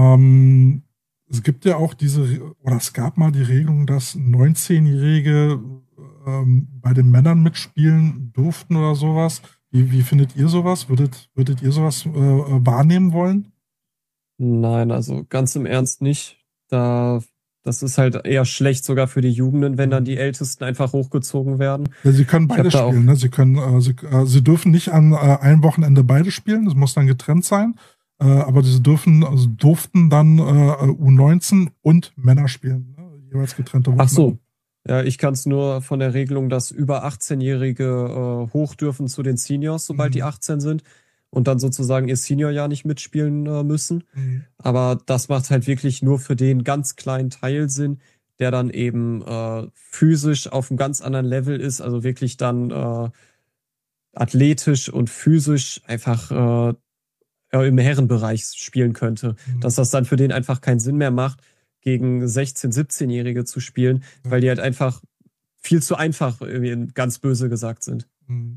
es gibt ja auch es gab mal die Regelung, dass 19-Jährige bei den Männern mitspielen durften oder sowas. Wie findet ihr sowas? Würdet ihr sowas wahrnehmen wollen? Nein, also ganz im Ernst nicht. Das ist halt eher schlecht sogar für die Jugenden, wenn dann die Ältesten einfach hochgezogen werden. Ja, sie können beide spielen. Ne? Sie dürfen nicht an einem Wochenende beide spielen. Das muss dann getrennt sein. Aber sie durften dann U19 und Männer spielen. Ne? Jeweils getrennte Wochenende. Ach so. Ja, ich kann es nur von der Regelung, dass über 18-Jährige hoch dürfen zu den Seniors, sobald die 18 sind und dann sozusagen ihr Seniorjahr nicht mitspielen müssen. Aber das macht halt wirklich nur für den ganz kleinen Teil Sinn, der dann eben physisch auf einem ganz anderen Level ist, also wirklich dann athletisch und physisch einfach im Herrenbereich spielen könnte. Dass das dann für den einfach keinen Sinn mehr macht, gegen 16-, 17-Jährige zu spielen, weil die halt einfach viel zu einfach, irgendwie ganz böse gesagt sind.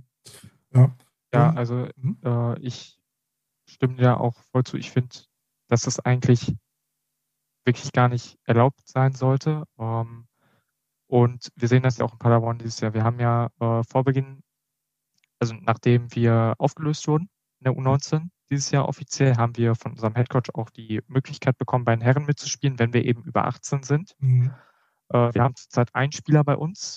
Ja, also ich stimme dir auch voll zu. Ich finde, dass das eigentlich wirklich gar nicht erlaubt sein sollte. Und wir sehen das ja auch in Paderborn dieses Jahr. Wir haben ja vor Beginn, also nachdem wir aufgelöst wurden in der U19 dieses Jahr offiziell, haben wir von unserem Headcoach auch die Möglichkeit bekommen, bei den Herren mitzuspielen, wenn wir eben über 18 sind. Wir haben zurzeit einen Spieler bei uns.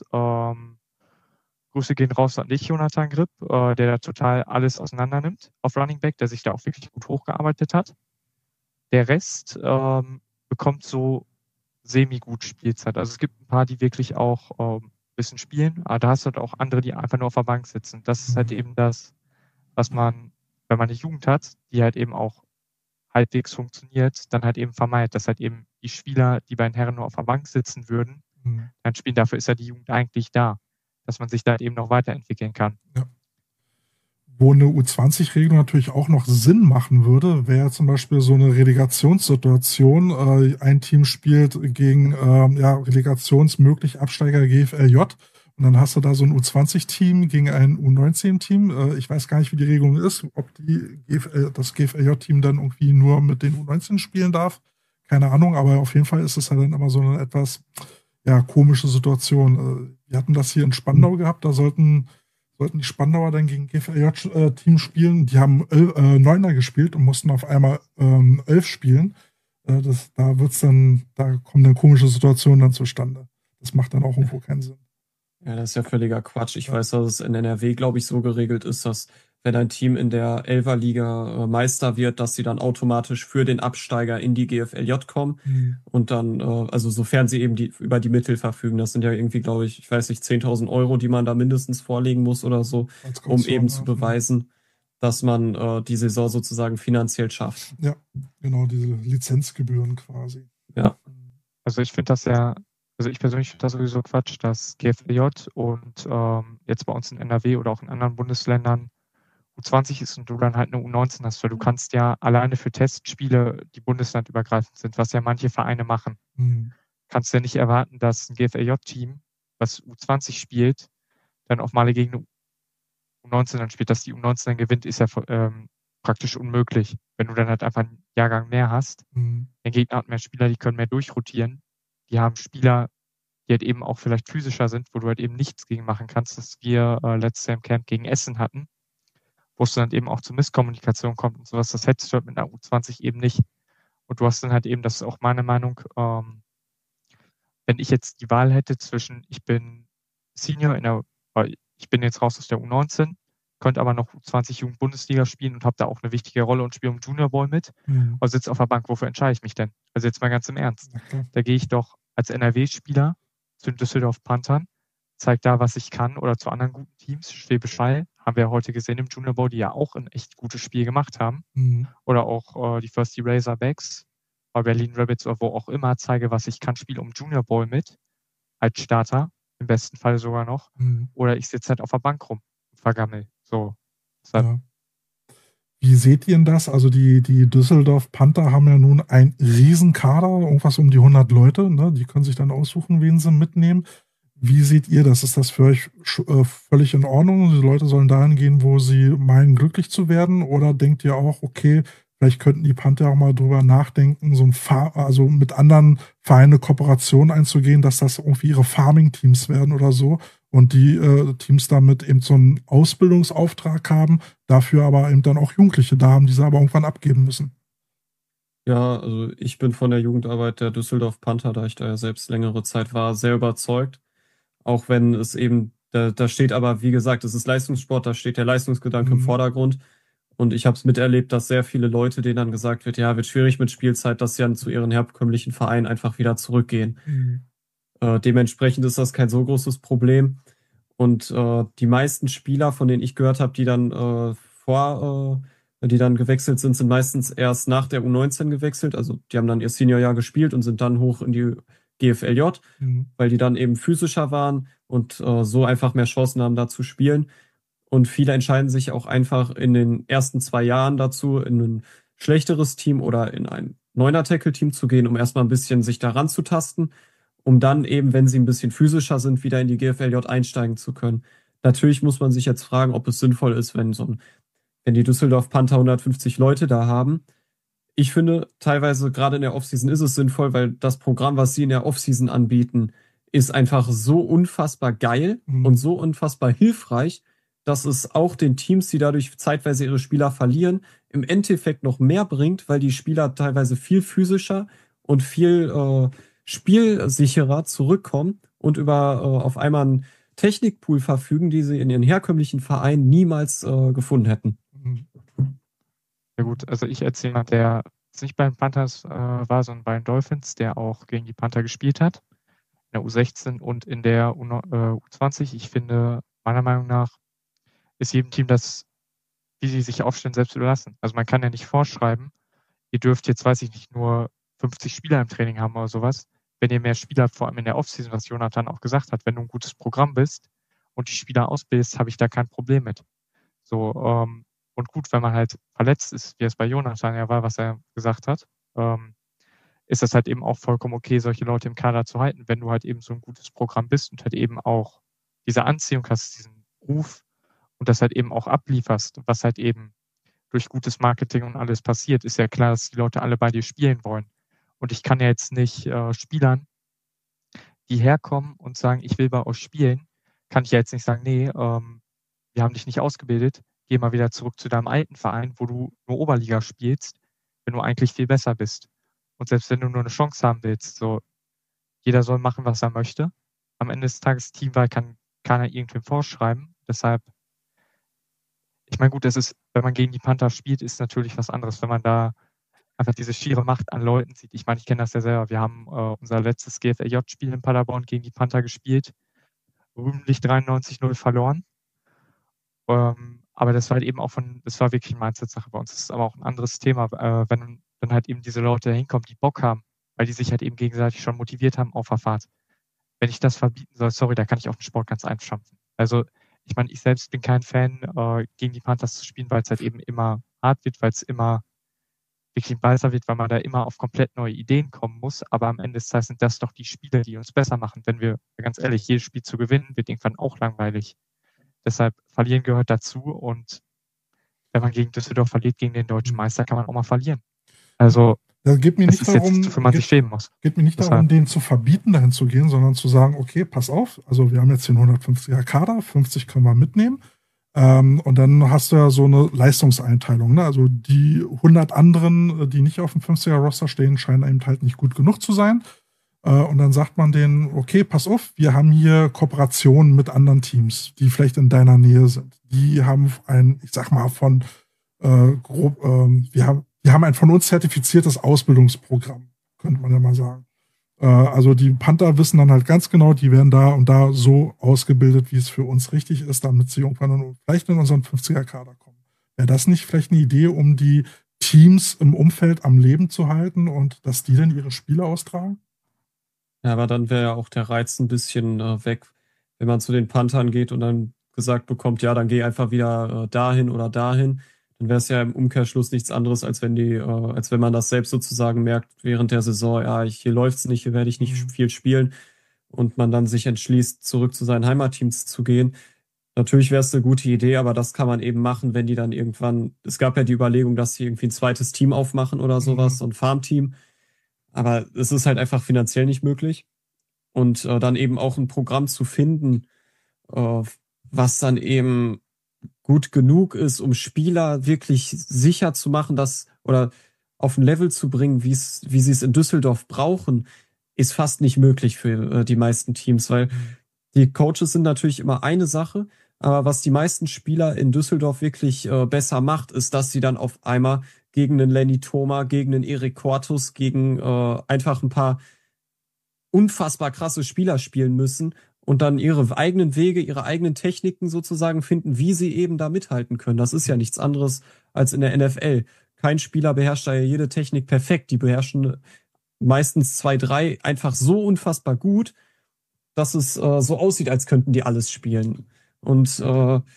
Grüße gehen raus an dich, Jonathan Gripp, der da total alles auseinander nimmt auf Running Back, der sich da auch wirklich gut hochgearbeitet hat. Der Rest bekommt so semi-gut Spielzeit. Also es gibt ein paar, die wirklich auch ein bisschen spielen, aber da hast du halt auch andere, die einfach nur auf der Bank sitzen. Das ist halt eben das, was man, wenn man eine Jugend hat, die halt eben auch halbwegs funktioniert, dann halt eben vermeidet, dass halt eben die Spieler, die bei den Herren nur auf der Bank sitzen würden, dann spielen. Dafür ist ja die Jugend eigentlich da, dass man sich da halt eben noch weiterentwickeln kann. Ja. Wo eine U20-Regelung natürlich auch noch Sinn machen würde, wäre zum Beispiel so eine Relegationssituation. Ein Team spielt gegen relegationsmöglich Absteiger GFLJ und dann hast du da so ein U20-Team gegen ein U19-Team. Ich weiß gar nicht, wie die Regelung ist, ob das GFLJ-Team dann irgendwie nur mit den U19 spielen darf. Keine Ahnung, aber auf jeden Fall ist es ja dann immer so eine etwas komische Situation. Wir hatten das hier in Spandau gehabt, da sollten die Spandauer dann gegen GFLJ-Team spielen. Die haben 9er gespielt und mussten auf einmal 11 spielen. Da kommen dann komische Situationen dann zustande. Das macht dann auch irgendwo keinen Sinn. Ja, das ist ja völliger Quatsch. Ich weiß, dass es in NRW, glaube ich, so geregelt ist, dass wenn ein Team in der Elferliga Meister wird, dass sie dann automatisch für den Absteiger in die GFLJ kommen und dann, also sofern sie eben über die Mittel verfügen, das sind ja irgendwie, glaube ich weiß nicht, 10.000 Euro, die man da mindestens vorlegen muss oder so, um eben zu beweisen, dass man die Saison sozusagen finanziell schafft. Ja, genau, diese Lizenzgebühren quasi. Ja. Also ich finde das ich persönlich finde das sowieso Quatsch, dass GFLJ und jetzt bei uns in NRW oder auch in anderen Bundesländern U20 ist und du dann halt eine U19 hast, weil du kannst ja alleine für Testspiele, die bundeslandübergreifend sind, was ja manche Vereine machen, kannst du ja nicht erwarten, dass ein GFLJ-Team, was U20 spielt, dann auch mal gegen eine U19 dann spielt. Dass die U19 dann gewinnt, ist ja praktisch unmöglich. Wenn du dann halt einfach einen Jahrgang mehr hast, der Gegner hat mehr Spieler, die können mehr durchrotieren. Die haben Spieler, die halt eben auch vielleicht physischer sind, wo du halt eben nichts gegen machen kannst, das wir letztes Jahr im Camp gegen Essen hatten, wo es dann eben auch zu Misskommunikation kommt und sowas. Das hättest du halt mit einer U20 eben nicht. Und du hast dann halt eben, das ist auch meine Meinung, wenn ich jetzt die Wahl hätte zwischen, ich bin Senior ich bin jetzt raus aus der U19, könnte aber noch U20 Jugend-Bundesliga spielen und habe da auch eine wichtige Rolle und spiele im Junior Bowl mit, aber sitze auf der Bank. Wofür entscheide ich mich denn? Also jetzt mal ganz im Ernst. Okay. Da gehe ich doch als NRW-Spieler zu den Düsseldorf Panthern, zeige da, was ich kann, oder zu anderen guten Teams. Schwäbisch Hall haben wir ja heute gesehen im Junior Bowl, die ja auch ein echt gutes Spiel gemacht haben. Oder auch die First Razorbacks bei Berlin Rabbits oder wo auch immer, zeige, was ich kann, spiele um Junior Bowl mit, als Starter, im besten Fall sogar noch. Oder ich sitze halt auf der Bank rum und vergammel. So. Ja. Wie seht ihr denn das? Also die Düsseldorf Panther haben ja nun einen Riesenkader, irgendwas um die 100 Leute. Ne? Die können sich dann aussuchen, wen sie mitnehmen. Wie seht ihr das? Ist das für euch völlig in Ordnung? Die Leute sollen dahin gehen, wo sie meinen, glücklich zu werden? Oder denkt ihr auch, okay, vielleicht könnten die Panther auch mal drüber nachdenken, also mit anderen Vereinen Kooperation einzugehen, dass das irgendwie ihre Farming-Teams werden oder so und die Teams damit eben so einen Ausbildungsauftrag haben, dafür aber eben dann auch Jugendliche da haben, die sie aber irgendwann abgeben müssen. Ja, also ich bin von der Jugendarbeit der Düsseldorf Panther, da ich da ja selbst längere Zeit war, sehr überzeugt. Auch wenn es eben, da steht aber, wie gesagt, es ist Leistungssport, da steht der Leistungsgedanke im Vordergrund. Und ich habe es miterlebt, dass sehr viele Leute, denen dann gesagt wird, ja, wird schwierig mit Spielzeit, dass sie dann zu ihren herkömmlichen Vereinen einfach wieder zurückgehen. Dementsprechend ist das kein so großes Problem. Und die meisten Spieler, von denen ich gehört habe, die dann die dann gewechselt sind, sind meistens erst nach der U19 gewechselt. Also die haben dann ihr Seniorjahr gespielt und sind dann hoch in die GFLJ, weil die dann eben physischer waren und so einfach mehr Chancen haben, da zu spielen. Und viele entscheiden sich auch einfach in den ersten 2 Jahren dazu, in ein schlechteres Team oder in ein 9er-Tackle-Team zu gehen, um erstmal ein bisschen sich daran zu tasten, um dann eben, wenn sie ein bisschen physischer sind, wieder in die GFLJ einsteigen zu können. Natürlich muss man sich jetzt fragen, ob es sinnvoll ist, wenn die Düsseldorf Panther 150 Leute da haben. Ich finde, teilweise gerade in der Offseason ist es sinnvoll, weil das Programm, was sie in der Offseason anbieten, ist einfach so unfassbar geil und so unfassbar hilfreich, dass es auch den Teams, die dadurch zeitweise ihre Spieler verlieren, im Endeffekt noch mehr bringt, weil die Spieler teilweise viel physischer und viel spielsicherer zurückkommen und über auf einmal einen Technikpool verfügen, die sie in ihren herkömmlichen Vereinen niemals gefunden hätten. Ja gut, also ich als jemand, der jetzt nicht bei den Panthers war, sondern bei den Dolphins, der auch gegen die Panther gespielt hat, in der U16 und in der U20. Ich finde, meiner Meinung nach ist jedem Team das, wie sie sich aufstellen, selbst überlassen. Also man kann ja nicht vorschreiben, ihr dürft jetzt, weiß ich nicht, nur 50 Spieler im Training haben oder sowas. Wenn ihr mehr Spieler habt, vor allem in der Offseason, was Jonathan auch gesagt hat, wenn du ein gutes Programm bist und die Spieler ausbildest, habe ich da kein Problem mit. So, und gut, wenn man halt verletzt ist, wie es bei Jonathan ja war, was er gesagt hat, ist das halt eben auch vollkommen okay, solche Leute im Kader zu halten, wenn du halt eben so ein gutes Programm bist und halt eben auch diese Anziehung hast, diesen Ruf und das halt eben auch ablieferst, was halt eben durch gutes Marketing und alles passiert, ist ja klar, dass die Leute alle bei dir spielen wollen. Und ich kann ja jetzt nicht Spielern, die herkommen und sagen, ich will bei euch spielen, kann ich ja jetzt nicht sagen, nee, wir haben dich nicht ausgebildet, geh mal wieder zurück zu deinem alten Verein, wo du nur Oberliga spielst, wenn du eigentlich viel besser bist. Und selbst wenn du nur eine Chance haben willst, so, jeder soll machen, was er möchte. Am Ende des Tages Teamwahl kann keiner irgendwem vorschreiben. Deshalb, ich meine, gut, das ist, wenn man gegen die Panther spielt, ist natürlich was anderes, wenn man da einfach diese schiere Macht an Leuten sieht. Ich meine, ich kenne das ja selber. Wir haben unser letztes GFLJ-Spiel in Paderborn gegen die Panther gespielt, rühmlich 93-0 verloren. Aber das war halt eben auch das war wirklich eine Mindset-Sache bei uns. Das ist aber auch ein anderes Thema, wenn dann halt eben diese Leute hinkommen, die Bock haben, weil die sich halt eben gegenseitig schon motiviert haben auf der Fahrt. Wenn ich das verbieten soll, sorry, da kann ich auch den Sport ganz einschampfen. Also, ich meine, ich selbst bin kein Fan, gegen die Panthers zu spielen, weil es halt eben immer hart wird, weil es immer wirklich besser wird, weil man da immer auf komplett neue Ideen kommen muss. Aber am Ende des Tages sind das doch die Spiele, die uns besser machen. Wenn wir, ganz ehrlich, jedes Spiel zu gewinnen, wird irgendwann auch langweilig. Deshalb, verlieren gehört dazu. Und wenn man gegen Düsseldorf verliert, gegen den deutschen Meister, kann man auch mal verlieren. Also, das geht mir nicht darum, jetzt, wofür man sich schämen muss. Geht mir nicht darum, denen zu verbieten, dahin zu gehen, sondern zu sagen, okay, pass auf, also wir haben jetzt den 150er Kader, 50 können wir mitnehmen. Und dann hast du ja so eine Leistungseinteilung. Ne? Also die 100 anderen, die nicht auf dem 50er-Roster stehen, scheinen eben halt nicht gut genug zu sein. Und dann sagt man denen, okay, pass auf, wir haben hier Kooperationen mit anderen Teams, die vielleicht in deiner Nähe sind. Die haben ich sag mal, wir haben ein von uns zertifiziertes Ausbildungsprogramm, könnte man ja mal sagen. Also die Panther wissen dann halt ganz genau, die werden da und da so ausgebildet, wie es für uns richtig ist, damit sie irgendwann vielleicht in unseren 50er-Kader kommen. Wäre das nicht vielleicht eine Idee, um die Teams im Umfeld am Leben zu halten und dass die dann ihre Spiele austragen? Ja, aber dann wäre ja auch der Reiz ein bisschen weg, wenn man zu den Panthern geht und dann gesagt bekommt, ja, dann geh einfach wieder dahin oder dahin. Dann wäre es ja im Umkehrschluss nichts anderes, als wenn man das selbst sozusagen merkt während der Saison, ja, hier läuft's nicht, hier werde ich nicht viel spielen und man dann sich entschließt, zurück zu seinen Heimatteams zu gehen. Natürlich wäre es eine gute Idee, aber das kann man eben machen, wenn die dann irgendwann, es gab ja die Überlegung, dass sie irgendwie ein zweites Team aufmachen oder sowas, so ein Farmteam. Aber es ist halt einfach finanziell nicht möglich. Und dann eben auch ein Programm zu finden, was dann eben gut genug ist, um Spieler wirklich sicher zu machen, oder auf ein Level zu bringen, wie sie es in Düsseldorf brauchen, ist fast nicht möglich für die meisten Teams, weil die Coaches sind natürlich immer eine Sache, aber was die meisten Spieler in Düsseldorf wirklich besser macht, ist, dass sie dann auf einmal gegen einen Lenny Thoma, gegen einen Erik Cortus, gegen einfach ein paar unfassbar krasse Spieler spielen müssen und dann ihre eigenen Wege, ihre eigenen Techniken sozusagen finden, wie sie eben da mithalten können. Das ist ja nichts anderes als in der NFL. Kein Spieler beherrscht da ja jede Technik perfekt. Die beherrschen meistens 2, 3 einfach so unfassbar gut, dass es so aussieht, als könnten die alles spielen. Und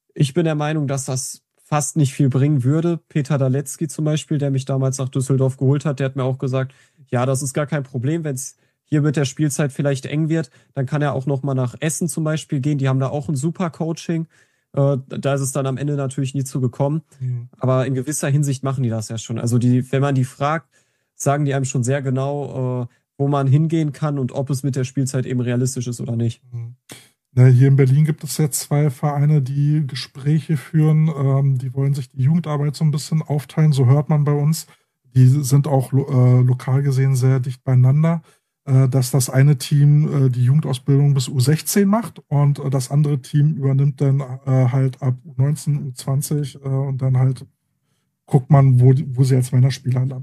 Ich bin der Meinung, dass das fast nicht viel bringen würde. Peter Dalecki zum Beispiel, der mich damals nach Düsseldorf geholt hat, der hat mir auch gesagt, ja, das ist gar kein Problem, wenn es hier mit der Spielzeit vielleicht eng wird, dann kann er auch noch mal nach Essen zum Beispiel gehen. Die haben da auch ein super Coaching. Da ist es dann am Ende natürlich nie zu gekommen. Aber in gewisser Hinsicht machen die das ja schon. Also wenn man die fragt, sagen die einem schon sehr genau, wo man hingehen kann und ob es mit der Spielzeit eben realistisch ist oder nicht. Hier in Berlin gibt es jetzt 2 Vereine, die Gespräche führen. Die wollen sich die Jugendarbeit so ein bisschen aufteilen, so hört man bei uns. Die sind auch lokal gesehen sehr dicht beieinander. Dass das eine Team die Jugendausbildung bis U16 macht und das andere Team übernimmt dann halt ab U19, U20 und dann halt guckt man, wo sie als Männerspieler landen.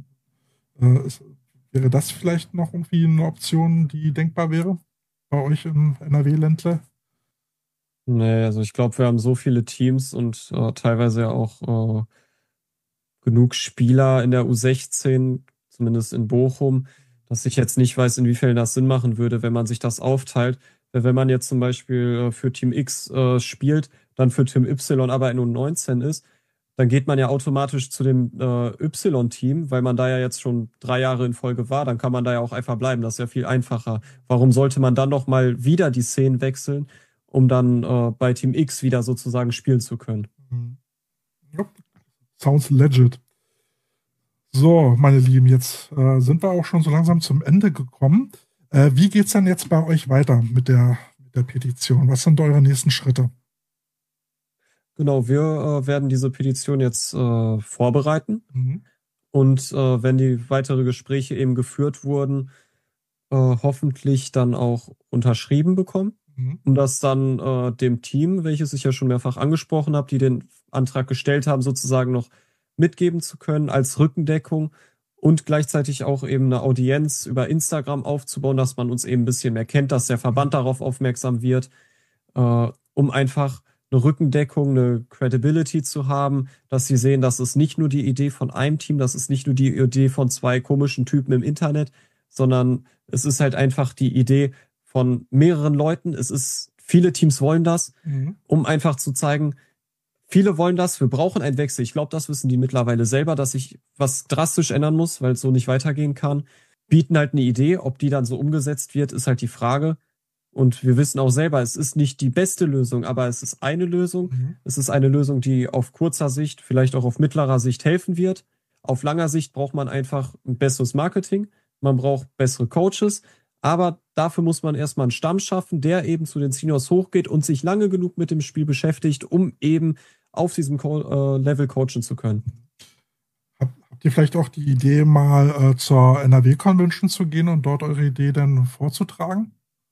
Wäre das vielleicht noch irgendwie eine Option, die denkbar wäre bei euch im NRW-Ländle? Nee, also ich glaube, wir haben so viele Teams und teilweise ja auch genug Spieler in der U16, zumindest in Bochum, dass ich jetzt nicht weiß, inwiefern das Sinn machen würde, wenn man sich das aufteilt. Wenn man jetzt zum Beispiel für Team X spielt, dann für Team Y aber in U19 ist, dann geht man ja automatisch zu dem Y-Team, weil man da ja jetzt schon 3 Jahre in Folge war, dann kann man da ja auch einfach bleiben. Das ist ja viel einfacher. Warum sollte man dann noch mal wieder die Szenen wechseln, um dann bei Team X wieder sozusagen spielen zu können? Yep. Sounds legit. So, meine Lieben, jetzt sind wir auch schon so langsam zum Ende gekommen. Wie geht's denn jetzt bei euch weiter mit der Petition? Was sind eure nächsten Schritte? Genau, wir werden diese Petition jetzt vorbereiten. Und wenn die weitere Gespräche eben geführt wurden, hoffentlich dann auch unterschrieben bekommen, um das dann dem Team, welches ich ja schon mehrfach angesprochen habe, die den Antrag gestellt haben, sozusagen noch mitgeben zu können als Rückendeckung und gleichzeitig auch eben eine Audienz über Instagram aufzubauen, dass man uns eben ein bisschen mehr kennt, dass der Verband darauf aufmerksam wird, um einfach eine Rückendeckung, eine Credibility zu haben, dass sie sehen, das ist nicht nur die Idee von einem Team, das ist nicht nur die Idee von 2 komischen Typen im Internet, sondern es ist halt einfach die Idee von mehreren Leuten. Viele Teams wollen das, um einfach zu zeigen, viele wollen das, wir brauchen einen Wechsel. Ich glaube, das wissen die mittlerweile selber, dass sich was drastisch ändern muss, weil es so nicht weitergehen kann. Bieten halt eine Idee, ob die dann so umgesetzt wird, ist halt die Frage. Und wir wissen auch selber, es ist nicht die beste Lösung, aber es ist eine Lösung. Es ist eine Lösung, die auf kurzer Sicht, vielleicht auch auf mittlerer Sicht helfen wird. Auf langer Sicht braucht man einfach ein besseres Marketing. Man braucht bessere Coaches. Aber dafür muss man erstmal einen Stamm schaffen, der eben zu den Seniors hochgeht und sich lange genug mit dem Spiel beschäftigt, um eben auf diesem Level coachen zu können. Habt ihr vielleicht auch die Idee, mal zur NRW-Convention zu gehen und dort eure Idee dann vorzutragen?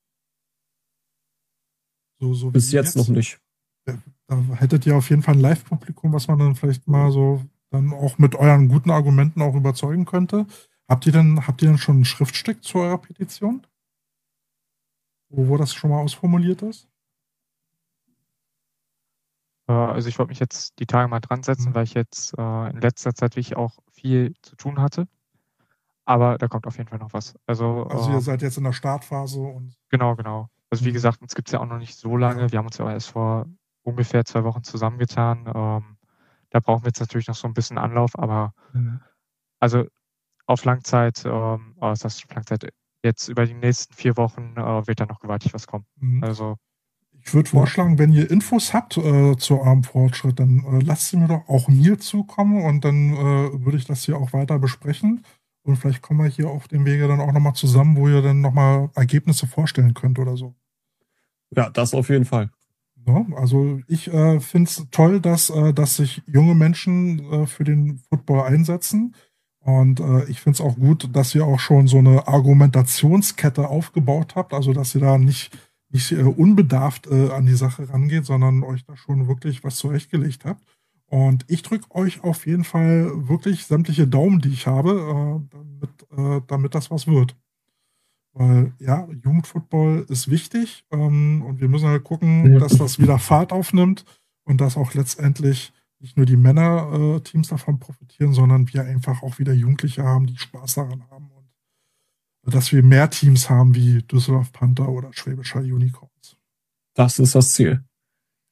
So bis jetzt noch nicht. Da hättet ihr auf jeden Fall ein Live-Publikum, was man dann vielleicht mal so dann auch mit euren guten Argumenten auch überzeugen könnte. Habt ihr denn schon ein Schriftstück zu eurer Petition? Wo das schon mal ausformuliert ist? Also ich wollte mich jetzt die Tage mal dran setzen, weil ich jetzt in letzter Zeit wirklich auch viel zu tun hatte. Aber da kommt auf jeden Fall noch was. Also ihr seid jetzt in der Startphase und. Genau. Also wie gesagt, uns gibt es ja auch noch nicht so lange. Ja. Wir haben uns ja erst vor ungefähr 2 Wochen zusammengetan. Da brauchen wir jetzt natürlich noch so ein bisschen Anlauf, aber also auf Langzeit, jetzt über die nächsten 4 Wochen wird da noch gewaltig was kommen. Also ich würde vorschlagen, wenn ihr Infos habt zu eurem Fortschritt, dann lasst sie mir doch auch mir zukommen und dann würde ich das hier auch weiter besprechen. Und vielleicht kommen wir hier auf dem Wege dann auch nochmal zusammen, wo ihr dann nochmal Ergebnisse vorstellen könnt oder so. Ja, das auf jeden Fall. Ja, also ich finde es toll, dass sich junge Menschen für den Football einsetzen. Und ich finde es auch gut, dass ihr auch schon so eine Argumentationskette aufgebaut habt. Also dass ihr da nicht unbedarft an die Sache rangeht, sondern euch da schon wirklich was zurechtgelegt habt. Und ich drücke euch auf jeden Fall wirklich sämtliche Daumen, die ich habe, damit das was wird. Weil, ja, Jugendfootball ist wichtig und wir müssen halt gucken, dass das wieder Fahrt aufnimmt und dass auch letztendlich nicht nur die Männer-Teams davon profitieren, sondern wir einfach auch wieder Jugendliche haben, die Spaß daran haben und dass wir mehr Teams haben wie Düsseldorf Panther oder Schwäbischer Unicorns. Das ist das Ziel.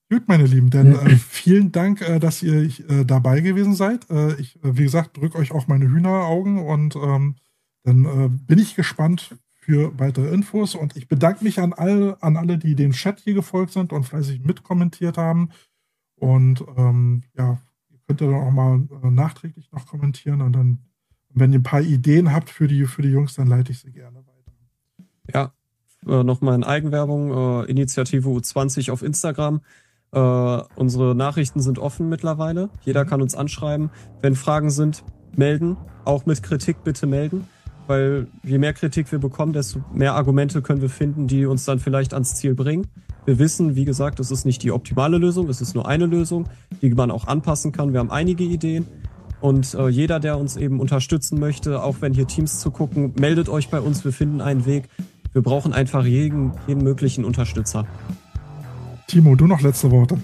Gut, meine Lieben, dann vielen Dank, dass ihr dabei gewesen seid. Ich, wie gesagt, drücke euch auch meine Hühneraugen und dann bin ich gespannt für weitere Infos und ich bedanke mich an alle, die dem Chat hier gefolgt sind und fleißig mitkommentiert haben. Und ja, ihr könnt ja dann auch mal nachträglich noch kommentieren und dann, wenn ihr ein paar Ideen habt für die Jungs, dann leite ich sie gerne weiter. Ja, nochmal in Eigenwerbung, Initiative U20 auf Instagram. Unsere Nachrichten sind offen mittlerweile. Jeder kann uns anschreiben. Wenn Fragen sind, melden. Auch mit Kritik bitte melden. Weil je mehr Kritik wir bekommen, desto mehr Argumente können wir finden, die uns dann vielleicht ans Ziel bringen. Wir wissen, wie gesagt, es ist nicht die optimale Lösung. Es ist nur eine Lösung, die man auch anpassen kann. Wir haben einige Ideen. Und jeder, der uns eben unterstützen möchte, auch wenn hier Teams zu gucken, meldet euch bei uns. Wir finden einen Weg. Wir brauchen einfach jeden möglichen Unterstützer. Timo, du noch letzte Worte?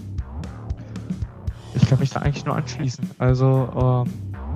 Ich kann mich da eigentlich nur anschließen. Also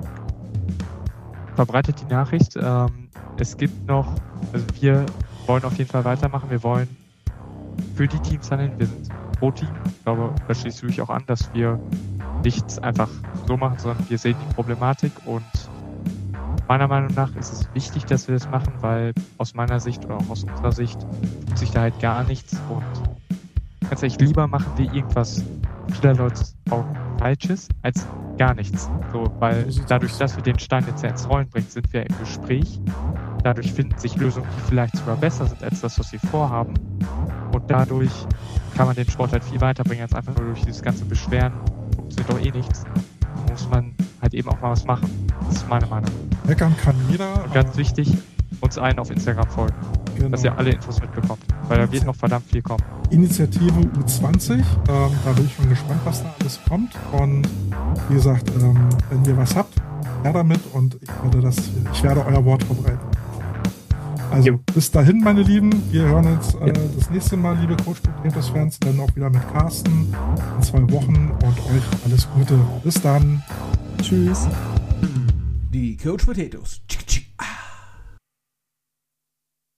verbreitet die Nachricht. Es gibt noch, also wir wollen auf jeden Fall weitermachen. Wir wollen für die Teams handeln. Wir sind pro Team. Ich glaube, da schließt du dich auch an, dass wir nichts einfach so machen, sondern wir sehen die Problematik und meiner Meinung nach ist es wichtig, dass wir das machen, weil aus meiner Sicht oder auch aus unserer Sicht tut sich da halt gar nichts und ganz ehrlich, lieber machen wir irgendwas vieler Leute auch Falsches als gar nichts. So, weil dadurch, dass wir den Stein jetzt ins Rollen bringen, sind wir im Gespräch. Dadurch finden sich Lösungen, die vielleicht sogar besser sind als das, was wir vorhaben. Und dadurch kann man den Sport halt viel weiterbringen als einfach nur durch dieses ganze Beschweren. Funktioniert doch eh nichts. Da muss man halt eben auch mal was machen. Das ist meine Meinung. Meckern kann jeder. Und ganz wichtig, uns allen auf Instagram folgen. Genau. Dass ihr alle Infos mitbekommt. Weil da wird noch verdammt viel kommen. Initiative U20. Da bin ich schon gespannt, was da alles kommt. Und wie gesagt, wenn ihr was habt, her damit und ich werde euer Wort verbreiten. Also bis dahin, meine Lieben. Wir hören uns das nächste Mal, liebe Coach Potatoes-Fans, dann auch wieder mit Carsten in 2 Wochen und euch alles Gute. Bis dann. Tschüss. Die Coach Potatoes.